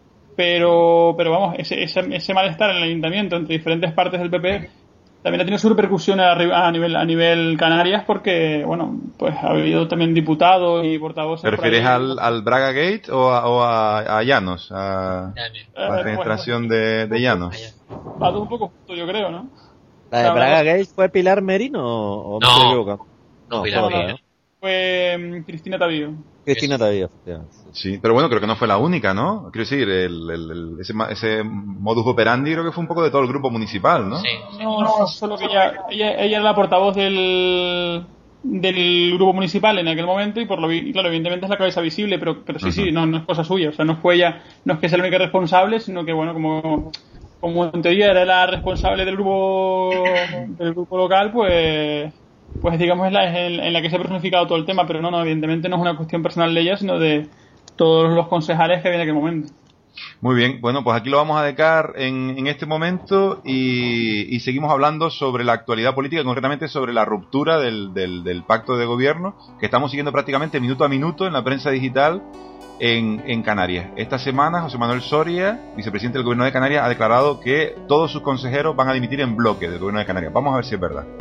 pero pero vamos, ese, ese, ese malestar en el ayuntamiento entre diferentes partes del P P también ha tenido su repercusión a, a nivel a nivel Canarias, porque bueno, pues ha habido también diputados y portavoces. ¿Te por refieres ahí. al, al Braga Gate o a, o a, a Llanos? A Daniel. la Eh, penetración de, de Llanos. Va todo un poco justo, yo creo, ¿no? ¿La de Claro. Braga Gate fue Pilar Merino o o me No. estoy equivocando? No, Pilar fue otra, Merino. ¿no? Fue mm, Cristina Tavío. Cristina Tavía, efectivamente. Sí, pero bueno, creo que no fue la única, ¿no? Quiero decir, el, el- el- ese, ma- ese modus operandi creo que fue un poco de todo el grupo municipal, ¿no? Sí, sí. No, no, solo que ella, ella, ella era la portavoz del, del grupo municipal en aquel momento y por lo vi- y claro, evidentemente es la cabeza visible, pero, pero sí, sí, no, no es cosa suya, o sea, no fue ella, no es que sea la única responsable, sino que bueno, como, como en teoría era la responsable del grupo, del grupo local, pues, pues digamos es la, es en, en la que se ha personificado todo el tema, pero no, no, evidentemente no es una cuestión personal de ella, sino de todos los concejales que había en aquel momento. Muy bien, bueno, pues aquí lo vamos a dejar en, en este momento y, y seguimos hablando sobre la actualidad política, concretamente sobre la ruptura del, del, del pacto de gobierno que estamos siguiendo prácticamente minuto a minuto en la prensa digital en, en Canarias. Esta semana José Manuel Soria, vicepresidente del gobierno de Canarias, ha declarado que todos sus consejeros van a dimitir en bloque del gobierno de Canarias. Vamos a ver si es verdad.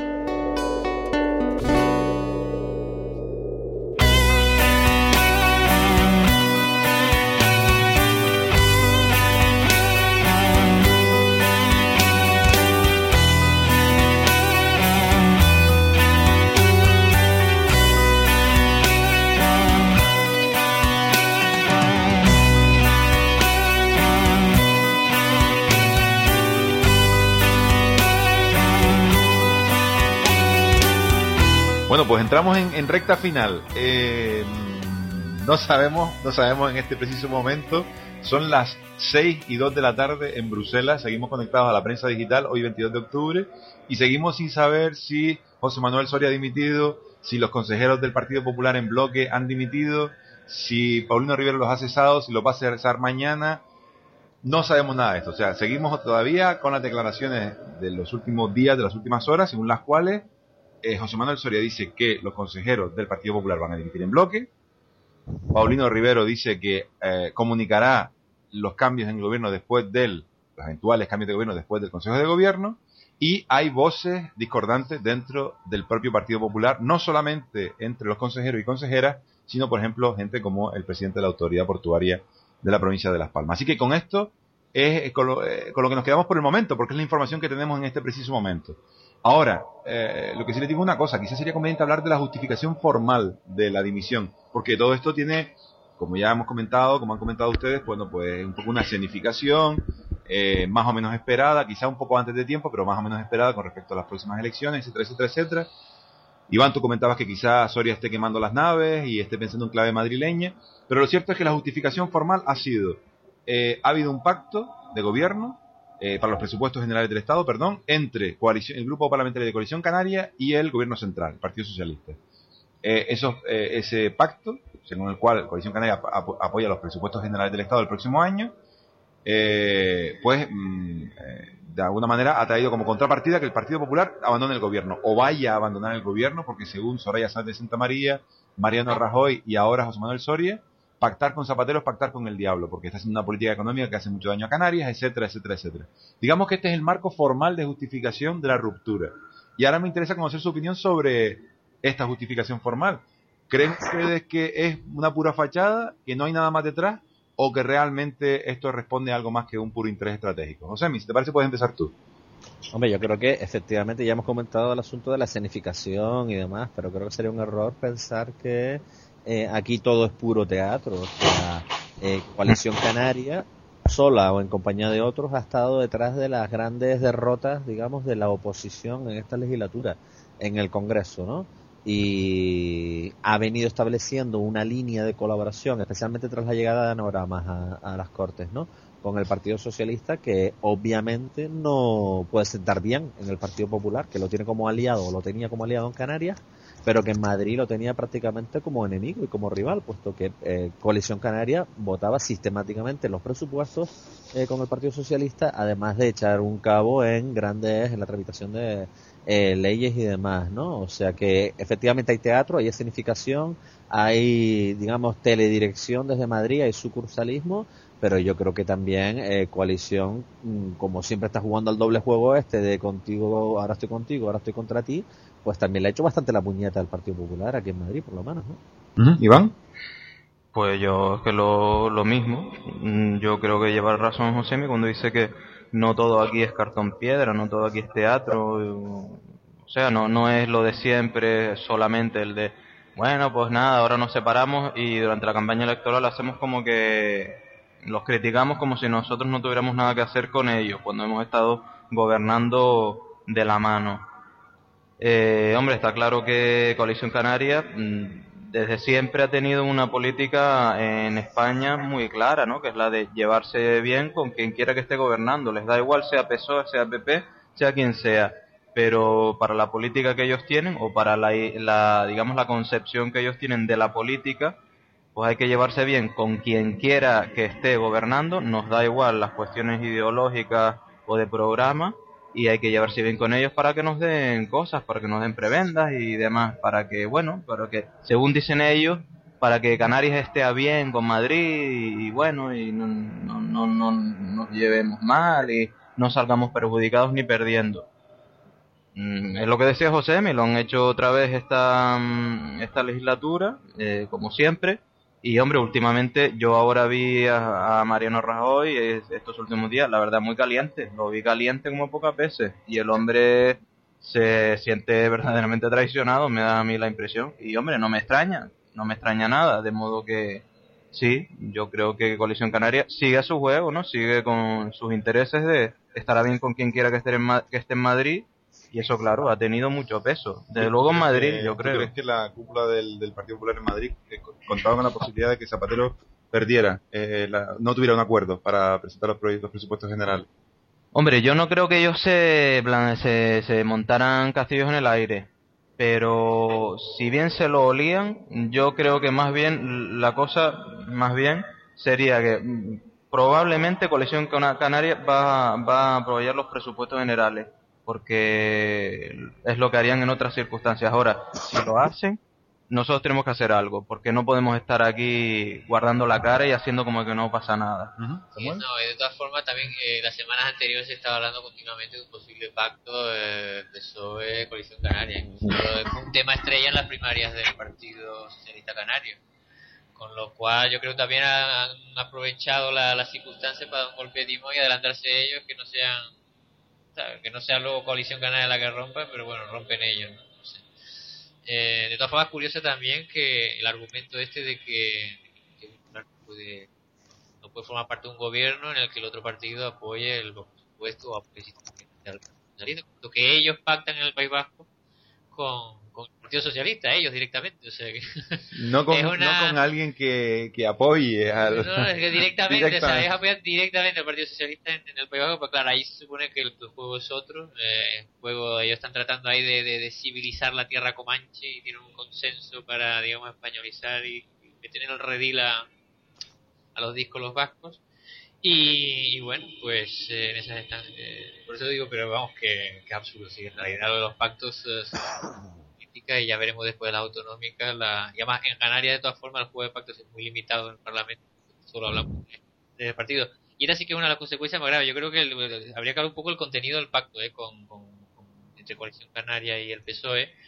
Bueno, pues entramos en, en recta final. Eh, no sabemos, no sabemos en este preciso momento. Son las seis y dos de la tarde en Bruselas. Seguimos conectados a la prensa digital hoy veintidós de octubre y seguimos sin saber si José Manuel Soria ha dimitido, si los consejeros del Partido Popular en bloque han dimitido, si Paulino Rivero los ha cesado, si los va a cesar mañana. No sabemos nada de esto. O sea, seguimos todavía con las declaraciones de los últimos días, de las últimas horas, según las cuales eh, José Manuel Soria dice que los consejeros del Partido Popular van a dimitir en bloque. Paulino Rivero dice que eh, comunicará los cambios en el gobierno después del, los eventuales cambios de gobierno después del Consejo de Gobierno, y hay voces discordantes dentro del propio Partido Popular, no solamente entre los consejeros y consejeras, sino por ejemplo gente como el presidente de la Autoridad Portuaria de la provincia de Las Palmas. Así que con esto es con lo, eh, con lo que nos quedamos por el momento, porque es la información que tenemos en este preciso momento. Ahora, eh, lo que sí les digo una cosa, quizás sería conveniente hablar de la justificación formal de la dimisión, porque todo esto tiene, como ya hemos comentado, como han comentado ustedes, bueno, pues un poco una escenificación eh, más o menos esperada, quizá un poco antes de tiempo, pero más o menos esperada con respecto a las próximas elecciones, etcétera, etcétera, etcétera. Iván, tú comentabas que quizá Soria esté quemando las naves y esté pensando en clave madrileña, pero lo cierto es que la justificación formal ha sido, eh, ha habido un pacto de gobierno eh, para los presupuestos generales del Estado, perdón, entre coalición, el Grupo Parlamentario de Coalición Canaria y el Gobierno Central, el Partido Socialista. Eh, esos, eh, ese pacto, según el cual Coalición Canaria ap apoya los presupuestos generales del Estado del próximo año, eh, pues mm, eh, de alguna manera ha traído como contrapartida que el Partido Popular abandone el gobierno, o vaya a abandonar el gobierno, porque según Soraya Sáenz de Santa María, Mariano Rajoy y ahora José Manuel Soria, pactar con Zapatero es pactar con el diablo, porque está haciendo una política económica que hace mucho daño a Canarias, etcétera, etcétera, etcétera. Digamos que este es el marco formal de justificación de la ruptura. Y ahora me interesa conocer su opinión sobre esta justificación formal. ¿Creen ustedes que es una pura fachada, que no hay nada más detrás, o que realmente esto responde a algo más que un puro interés estratégico? José, si te parece puedes empezar tú. Hombre, yo creo que efectivamente ya hemos comentado el asunto de la escenificación y demás, pero creo que sería un error pensar que eh, aquí todo es puro teatro. O sea, eh, Coalición Canaria, sola o en compañía de otros, ha estado detrás de las grandes derrotas, digamos, de la oposición en esta legislatura, en el Congreso, ¿no? Y ha venido estableciendo una línea de colaboración, especialmente tras la llegada de Anoramas a, a las Cortes, ¿no? Con el Partido Socialista, que obviamente no puede sentar bien en el Partido Popular, que lo tiene como aliado, o lo tenía como aliado en Canarias, pero que en Madrid lo tenía prácticamente como enemigo y como rival, puesto que eh, Coalición Canaria votaba sistemáticamente los presupuestos eh, con el Partido Socialista, además de echar un cabo en grandes, en la tramitación de eh, leyes y demás, ¿no? O sea que efectivamente hay teatro, hay escenificación, hay, digamos, teledirección desde Madrid, hay sucursalismo, pero yo creo que también eh, Coalición, como siempre está jugando al doble juego este de contigo, ahora estoy contigo, ahora estoy contra ti, pues también le ha hecho bastante la puñeta al Partido Popular aquí en Madrid, por lo menos, ¿no? Uh-huh. ¿Iván? Pues yo es que lo, lo mismo. Yo creo que lleva razón Josemi cuando dice que no todo aquí es cartón piedra, no todo aquí es teatro. O sea, no, no es lo de siempre, solamente el de, bueno, pues nada, ahora nos separamos y durante la campaña electoral hacemos como que los criticamos como si nosotros no tuviéramos nada que hacer con ellos, cuando hemos estado gobernando de la mano. Eh, hombre, está claro que Coalición Canaria mmm, desde siempre ha tenido una política en España muy clara, ¿no? Que es la de llevarse bien con quien quiera que esté gobernando. Les da igual sea P S O E, sea P P, sea quien sea. Pero para la política que ellos tienen, o para la, la, digamos, la concepción que ellos tienen de la política, pues hay que llevarse bien con quien quiera que esté gobernando. Nos da igual las cuestiones ideológicas o de programa, y hay que llevarse bien con ellos para que nos den cosas, para que nos den prebendas y demás, para que, bueno, para que, según dicen ellos, para que Canarias esté a bien con Madrid y, bueno, y no, no, no, no nos llevemos mal y no salgamos perjudicados ni perdiendo. Mm, es lo que decía José, me lo han hecho otra vez esta, esta legislatura, eh, como siempre. Y hombre, últimamente yo ahora vi a, a Mariano Rajoy estos últimos días, la verdad muy caliente, lo vi caliente como pocas veces, y el hombre se siente verdaderamente traicionado, me da a mí la impresión, y hombre, no me extraña, no me extraña nada, de modo que sí, yo creo que Coalición Canaria sigue a su juego, ¿no? Sigue con sus intereses de estar bien con quien quiera que esté en, Ma- que esté en Madrid, Y eso, claro, ha tenido mucho peso. Desde luego en Madrid, Eh, yo ¿tú creo. crees que la cúpula del, del Partido Popular en Madrid eh, contaba con la posibilidad de que Zapatero perdiera, eh, la, no tuviera un acuerdo para presentar los proyectos presupuestos generales? Hombre, yo no creo que ellos se, plan- se, se montaran castillos en el aire. Pero si bien se lo olían, yo creo que más bien la cosa, más bien, sería que mm, probablemente Coalición Cana- Canaria va, va a apoyar los presupuestos generales, porque es lo que harían en otras circunstancias. Ahora, si lo hacen, nosotros tenemos que hacer algo, porque no podemos estar aquí guardando la cara y haciendo como que no pasa nada. Uh-huh. Sí, no, y de todas formas también eh, las semanas anteriores se estaba hablando continuamente de un posible pacto eh, P S O E Coalición Canaria, incluso fue un tema estrella en las primarias del Partido Socialista Canario, con lo cual yo creo que también han aprovechado la, las circunstancias para dar un golpe de timón y adelantarse ellos, que no sean, ¿sabes? Que no sea luego Coalición Canaria la que rompa, pero bueno, rompen ellos, ¿no? No sé. Eh, de todas formas, es curioso también que el argumento este de que, que no puede, no puede formar parte de un gobierno en el que el otro partido apoye el presupuesto o apoye el socialista, lo que ellos pactan en el País Vasco con, con el Partido Socialista, ellos directamente, o sea que No con, es una... no con alguien que, que apoye al... No, es que directamente, directamente. o sea, es apoyar directamente al Partido Socialista en, en el País Vasco, pero claro, ahí se supone que el, el juego es otro, eh, el juego, ellos están tratando ahí de, de, de civilizar la tierra comanche y tienen un consenso para, digamos, españolizar y, y meter en el redil a, a los díscolos vascos, y, y bueno, pues eh, en esas estancias, eh, por eso digo, pero vamos, que, que absurdo, sí, en realidad lo de los pactos eh, y ya veremos después de las autonómicas, la, y además en Canarias de todas formas el juego de pactos es muy limitado en el Parlamento, solo hablamos de, de partidos, y era sí que es una de las consecuencias más graves. Yo creo que el, habría que hablar un poco del contenido del pacto eh, con, con, con, entre Coalición Canaria y el P S O E,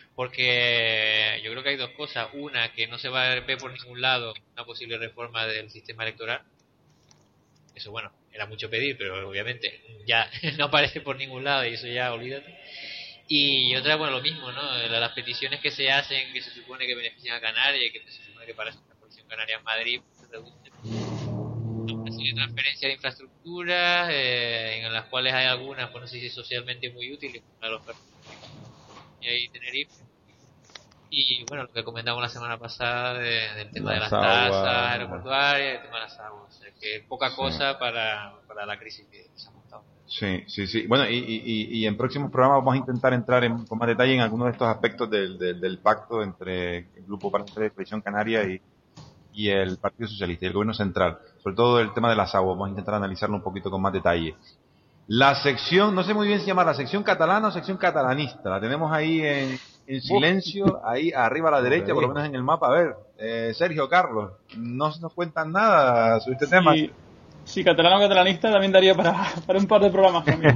porque yo creo que hay dos cosas: una, que no se va a ver por ningún lado una posible reforma del sistema electoral, eso bueno, era mucho pedir, pero obviamente ya no aparece por ningún lado y eso ya olvídate. Y otra, bueno, lo mismo, ¿no? Las peticiones que se hacen, que se supone que benefician a Canarias, y que se supone que para eso la Coalición Canaria en Madrid se reduce una serie de transferencias de infraestructura, eh, en las cuales hay algunas, pues no sé si socialmente muy útiles para los partidos y ahí Tenerife. Y bueno, lo que comentamos la semana pasada de, del tema Las de las tasas aguas, aeroportuarias, el tema de las aguas, o sea, que poca Sí. cosa para, para la crisis que se ha montado. Sí, sí, sí. Bueno, y, y, y- y en próximos programas vamos a intentar entrar en, con más detalle en algunos de estos aspectos del, del, del pacto entre el Grupo Parlamentario de Coalición Canaria y, y el Partido Socialista y el Gobierno Central. Sobre todo el tema de las aguas, vamos a intentar analizarlo un poquito con más detalle. La sección, no sé muy bien si se llama la sección catalana o sección catalanista. La tenemos ahí en, en silencio, ahí arriba a la derecha, por lo menos en el mapa. A ver, eh, Sergio, Carlos, no nos cuentan nada sobre este tema. Sí, sí, catalano o catalanista también daría para, para un par de programas también.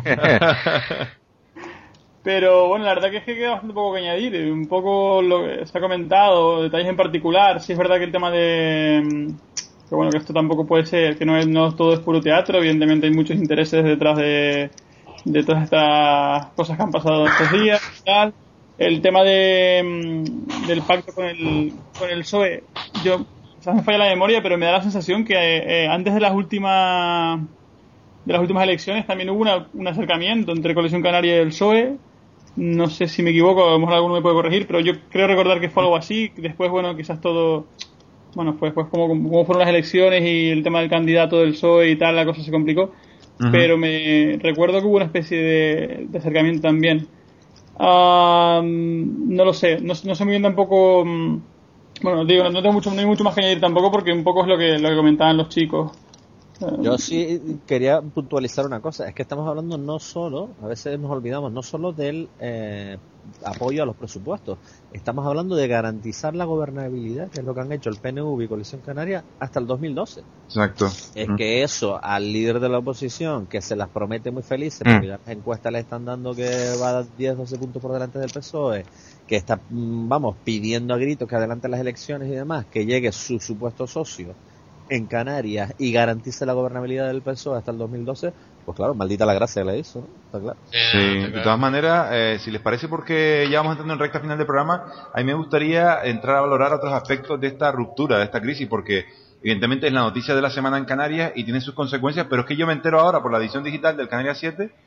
Pero bueno, la verdad que es que queda bastante poco que añadir. Un poco lo que se ha comentado, detalles en particular. Sí es verdad que el tema de... Que bueno, que esto tampoco puede ser, que no es no todo es puro teatro. Evidentemente hay muchos intereses detrás de, de todas estas cosas que han pasado estos días y tal. El tema de del pacto con el con el P S O E, yo, o sea, me falla la memoria, pero me da la sensación que eh, antes de las últimas de las últimas elecciones también hubo una, un acercamiento entre Coalición Canaria y el P S O E. No sé si me equivoco, a lo mejor alguno me puede corregir, pero yo creo recordar que fue algo así. Después, bueno, quizás todo... Bueno, pues, pues como, como fueron las elecciones y el tema del candidato del P S O E y tal, la cosa se complicó. Uh-huh. Pero me recuerdo que hubo una especie de, de acercamiento también. Uh, no lo sé, no, no sé muy bien tampoco... Um, bueno, digo, no tengo mucho, no hay mucho más que añadir tampoco, porque un poco es lo que, lo que comentaban los chicos. Yo sí quería puntualizar una cosa, es que estamos hablando no solo, a veces nos olvidamos, no solo del eh, apoyo a los presupuestos, estamos hablando de garantizar la gobernabilidad, que es lo que han hecho el P N V y Coalición Canaria hasta el dos mil doce. Exacto. Es que eso, al líder de la oposición, que se las promete muy felices, porque ya las encuestas le están dando que va a diez, doce puntos por delante del P S O E, que está, vamos, pidiendo a gritos que adelante las elecciones y demás, que llegue su supuesto socio en Canarias y garantice la gobernabilidad del P S O E hasta el dos mil doce, pues claro, maldita la gracia que le hizo, ¿no? Está claro. Sí, de todas maneras, eh, si les parece, porque ya vamos entrando en recta final del programa, a mí me gustaría entrar a valorar otros aspectos de esta ruptura, de esta crisis, porque evidentemente es la noticia de la semana en Canarias y tiene sus consecuencias, pero es que yo me entero ahora por la edición digital del Canarias siete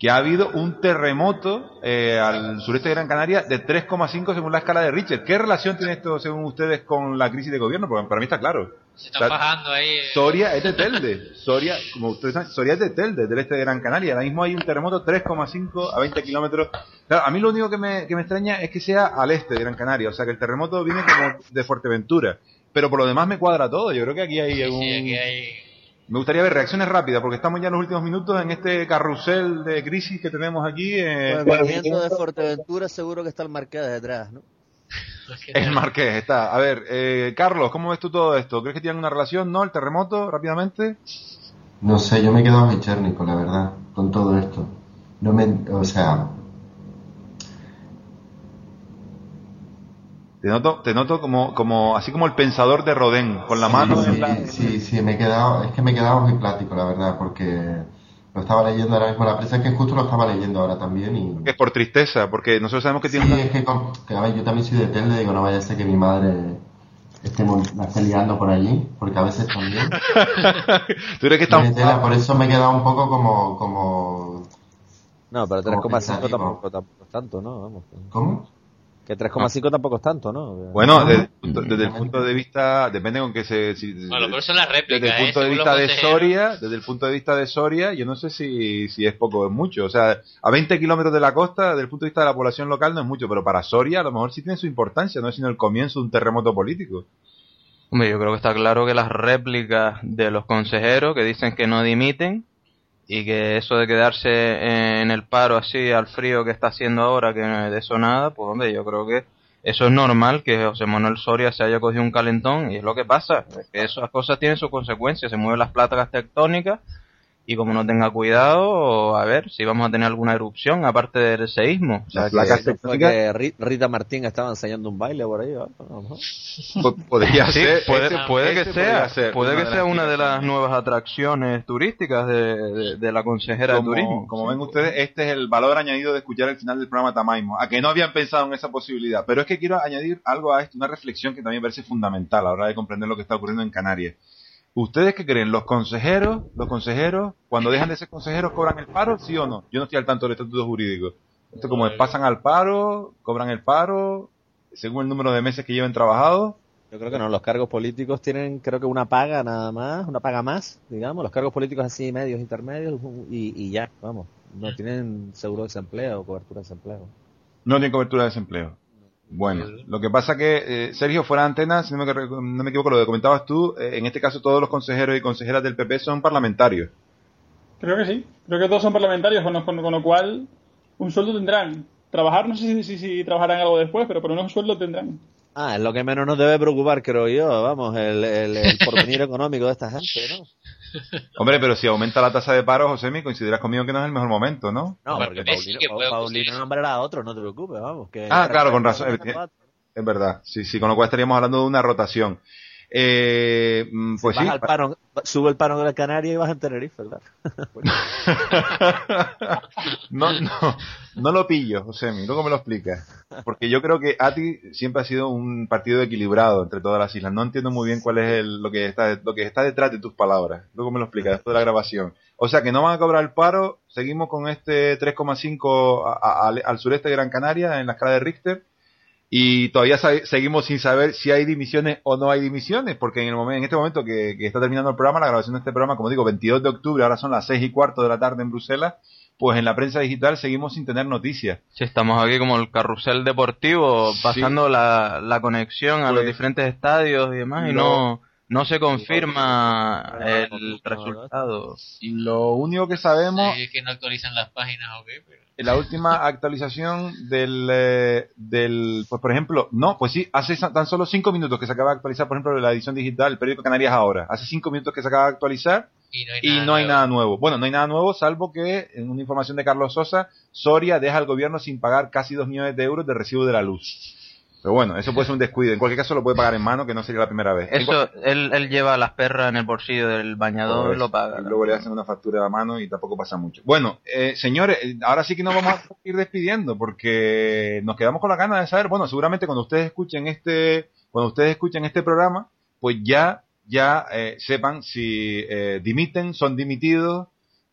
que ha habido un terremoto eh, al sureste de Gran Canaria de tres coma cinco según la escala de Richter. ¿Qué relación tiene esto, según ustedes, con la crisis de gobierno? Porque para mí está claro. Se están bajando ahí. Eh. Soria es de Telde. Soria, como ustedes saben, Soria es de Telde, del este de Gran Canaria. Ahora mismo hay un terremoto tres coma cinco a veinte kilómetros. Claro, a mí lo único que me, que me extraña es que sea al este de Gran Canaria. O sea, que el terremoto viene como de Fuerteventura. Pero por lo demás me cuadra todo. Yo creo que aquí hay Sí, algún... sí, aquí hay... Me gustaría ver reacciones rápidas, porque estamos ya en los últimos minutos en este carrusel de crisis que tenemos aquí. Eh, Pues viniendo de Fuerteventura seguro que está el Marqués detrás, ¿no? El Marqués está. A ver, eh, Carlos, ¿cómo ves tú todo esto? ¿Crees que tienen una relación, no? ¿El terremoto, rápidamente? No sé, yo me he quedado hichérnico, la verdad, con todo esto. No me, o sea, Te noto, te noto como, como, así como el pensador de Rodin, con la sí, mano sí, en la... sí, sí, me he quedado, es que me he quedado muy plático, la verdad, porque lo estaba leyendo ahora mismo la prensa, es que justo lo estaba leyendo ahora también y... Es por tristeza, porque nosotros sabemos que tiene Sí, una... es que, con- que, a ver, yo también soy de Telde, digo, no vaya a ser que mi madre esté, mon- la esté liando por allí, porque a veces también. ¿Tú crees que está... Tiene tela, por eso me he quedado un poco como, como, No, pero tres como coma cinco pensativo. tampoco, tampoco es tanto, ¿no? Vamos. ¿Cómo? Que tres coma cinco tampoco es tanto, ¿no? Bueno, desde, desde el punto de vista, depende con que se... si- Bueno, pero son las réplicas. desde el punto eh, de según vista los de consejeros. Soria, desde el punto de vista de Soria, yo no sé si, si es poco o es mucho. O sea, a veinte kilómetros de la costa, desde el punto de vista de la población local, no es mucho, pero para Soria a lo mejor sí tiene su importancia, no es sino el comienzo de un terremoto político. Hombre, yo creo que está claro que las réplicas de los consejeros que dicen que no dimiten y que eso de quedarse en el paro así al frío que está haciendo ahora, que de eso nada, pues hombre, yo creo que eso es normal, que José Manuel Soria se haya cogido un calentón y es lo que pasa, es que esas cosas tienen sus consecuencias, se mueven las placas tectónicas y como no tenga cuidado, a ver si vamos a tener alguna erupción aparte del seísmo. O sea, Las que- placas Eso fue tectónicas que Ri- Rita Martín estaba enseñando un baile por ahí, ¿no? A lo mejor. po- podría Sí, ser, puede, ese- puede ese que podría sea, ser puede que de sea una de las explicaciones. nuevas atracciones turísticas de, de, de la consejera Como, de turismo. como ven ustedes, este es el valor añadido de escuchar el final del programa Tamaimo, a que no habían pensado en esa posibilidad. Pero es que quiero añadir algo a esto, una reflexión que también me parece fundamental a la hora de comprender lo que está ocurriendo en Canarias. ¿Ustedes qué creen? ¿Los consejeros, los consejeros, cuando dejan de ser consejeros, cobran el paro, sí o no? Yo no estoy al tanto del estatuto jurídico. Esto como es, pasan al paro, cobran el paro, según el número de meses que lleven trabajado. Yo creo que no, los cargos políticos tienen, creo que una paga nada más, una paga más, digamos, los cargos políticos así medios, intermedios, y, y ya, vamos, no tienen seguro de desempleo o cobertura de desempleo. No tienen cobertura de desempleo. Bueno, lo que pasa que, eh, Sergio, fuera de antena, si no me, no me equivoco, lo que comentabas tú, eh, en este caso todos los consejeros y consejeras del P P son parlamentarios. Creo que sí. Creo que todos son parlamentarios, con, lo- con, con lo cual un sueldo tendrán. Trabajar, no sé si, si, si trabajarán algo después, pero por lo menos un sueldo tendrán. Ah, es lo que menos nos debe preocupar, creo yo, vamos, el, el, el porvenir económico de esta gente, ¿no? Hombre, pero si aumenta la tasa de paro, Josemi, coincidirás conmigo que no es el mejor momento, ¿no? No, Bueno, porque Messi Paulino, que Pa- puede Paulino conseguir. nombrará a otro, no te preocupes, vamos. Que Ah, claro, con razón. Es verdad, sí, sí, con lo cual estaríamos hablando de una rotación. Eh, mm, pues sí. Vas al paro, sube el paro de la Canaria y vas en Tenerife, ¿verdad? No, no, no lo pillo, Josemi, luego me lo explicas. Porque yo creo que A T I siempre ha sido un partido equilibrado entre todas las islas. No entiendo muy bien cuál es el, lo que está, lo que está detrás de tus palabras. Luego me lo explicas después de la grabación. O sea que no van a cobrar el paro, seguimos con este tres coma cinco a- a- al, al sureste de Gran Canaria en la escala de Richter. Y todavía sa- seguimos sin saber si hay dimisiones o no hay dimisiones, porque en el momento, en este momento que, que está terminando el programa, la grabación de este programa, como digo, veintidós de octubre, ahora son las seis y cuarto de la tarde en Bruselas, pues en la prensa digital seguimos sin tener noticias. Sí, estamos aquí como el carrusel deportivo, pasando la, la conexión a Pues, los diferentes estadios y demás, y lo- no, no se confirma no, el no, resultado. Lo único que sabemos, Sí, es que no actualizan las páginas o qué, pero... en la última actualización del, eh, del, pues por ejemplo, no, pues sí, hace sa- tan solo cinco minutos que se acaba de actualizar, por ejemplo, la edición digital del periódico Canarias Ahora. Hace cinco minutos que se acaba de actualizar. Y no hay Y nada no hay nuevo. nada nuevo. Bueno, no hay nada nuevo, salvo que, en una información de Carlos Sosa, Soria deja al gobierno sin pagar casi dos millones de euros de recibo de la luz. Pero bueno, eso puede ser un descuido. En cualquier caso lo puede pagar en mano, que no sería la primera vez. En Eso, él, él lleva las perras en el bolsillo del bañador Pues, y lo paga. y luego le hacen una factura a mano y tampoco pasa mucho. Bueno, eh, señores, eh, ahora sí que nos vamos a ir despidiendo porque nos quedamos con la gana de saber, bueno, seguramente cuando ustedes escuchen este, cuando ustedes escuchen este programa, pues ya, ya eh, sepan si eh, dimiten, son dimitidos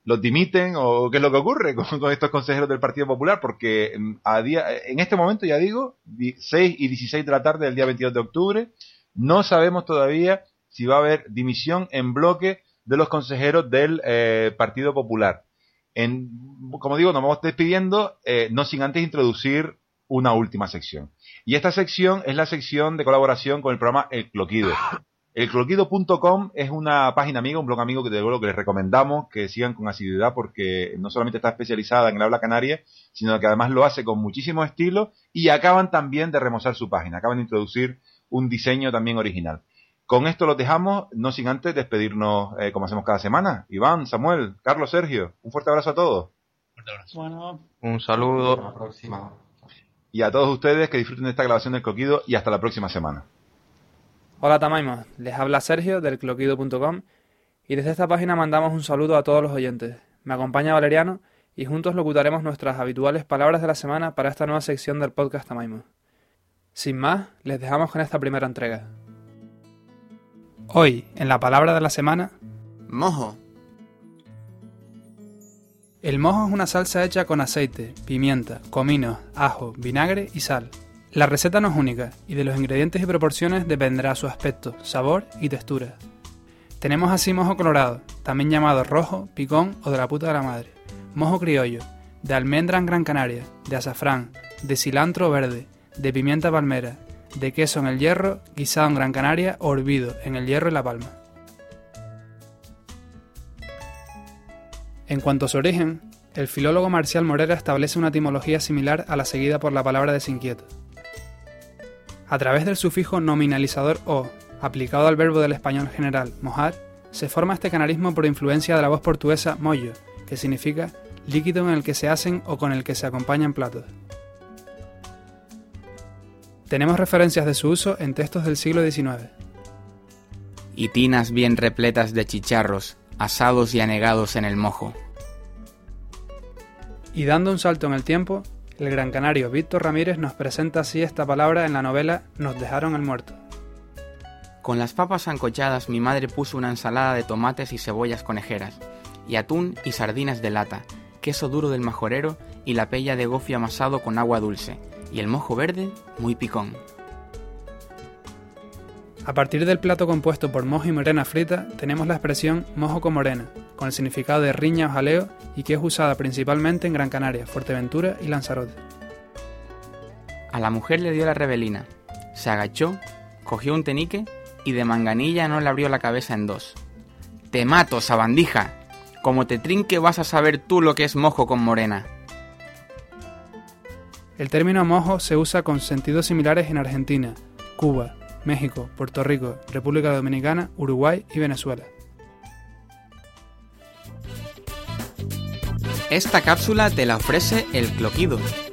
los dimiten o qué es lo que ocurre con, con estos consejeros del Partido Popular, porque a día, en este momento, ya digo, seis y dieciséis de la tarde del día veintidós de octubre, no sabemos todavía si va a haber dimisión en bloque de los consejeros del eh, Partido Popular. En, como digo, nos vamos despidiendo, eh, no sin antes introducir una última sección. Y esta sección es la sección de colaboración con el programa El Cloquido. El cloquido punto com es una página amiga, un blog amigo que, de lo que les recomendamos que sigan con asiduidad, porque no solamente está especializada en el habla canaria, sino que además lo hace con muchísimo estilo, y acaban también de remozar su página, acaban de introducir un diseño también original. Con esto los dejamos, no sin antes despedirnos eh, como hacemos cada semana. Iván, Samuel, Carlos, Sergio, un fuerte abrazo a todos. Fuerte abrazo. Bueno, Un saludo. Hasta la próxima. Y a todos ustedes que disfruten de esta grabación del Cloquido, y hasta la próxima semana. Hola Tamaimos, les habla Sergio del cloquido punto com y desde esta página mandamos un saludo a todos los oyentes. Me acompaña Valeriano y juntos locutaremos nuestras habituales palabras de la semana para esta nueva sección del podcast Tamaimos. Sin más, les dejamos con esta primera entrega. Hoy, en la palabra de la semana... Mojo. El mojo es una salsa hecha con aceite, pimienta, comino, ajo, vinagre y sal. La receta no es única, y de los ingredientes y proporciones dependerá su aspecto, sabor y textura. Tenemos así mojo colorado, también llamado rojo, picón o de la puta de la madre, mojo criollo, de almendra en Gran Canaria, de azafrán, de cilantro verde, de pimienta palmera, de queso en el Hierro, guisado en Gran Canaria o hervido en el Hierro y La Palma. En cuanto a su origen, el filólogo Marcial Morera establece una etimología similar a la seguida por la palabra desinquieto. A través del sufijo nominalizador o, aplicado al verbo del español general mojar, se forma este canarismo por influencia de la voz portuguesa mollo, que significa líquido en el que se hacen o con el que se acompañan platos. Tenemos referencias de su uso en textos del siglo diecinueve. Y tinas bien repletas de chicharros, asados y anegados en el mojo. Y dando un salto en el tiempo, el gran canario Víctor Ramírez nos presenta así esta palabra en la novela Nos dejaron el muerto. Con las papas sancochadas mi madre puso una ensalada de tomates y cebollas conejeras, y atún y sardinas de lata, queso duro del majorero y la pella de gofio amasado con agua dulce, y el mojo verde muy picón. A partir del plato compuesto por mojo y morena frita, tenemos la expresión mojo con morena, con el significado de riña o jaleo y que es usada principalmente en Gran Canaria, Fuerteventura y Lanzarote. A la mujer le dio la rebelina, se agachó, cogió un tenique y de manganilla no le abrió la cabeza en dos. ¡Te mato, sabandija! Como te trinque vas a saber tú lo que es mojo con morena. El término mojo se usa con sentidos similares en Argentina, Cuba, México, Puerto Rico, República Dominicana, Uruguay y Venezuela. Esta cápsula te la ofrece El Cloquido,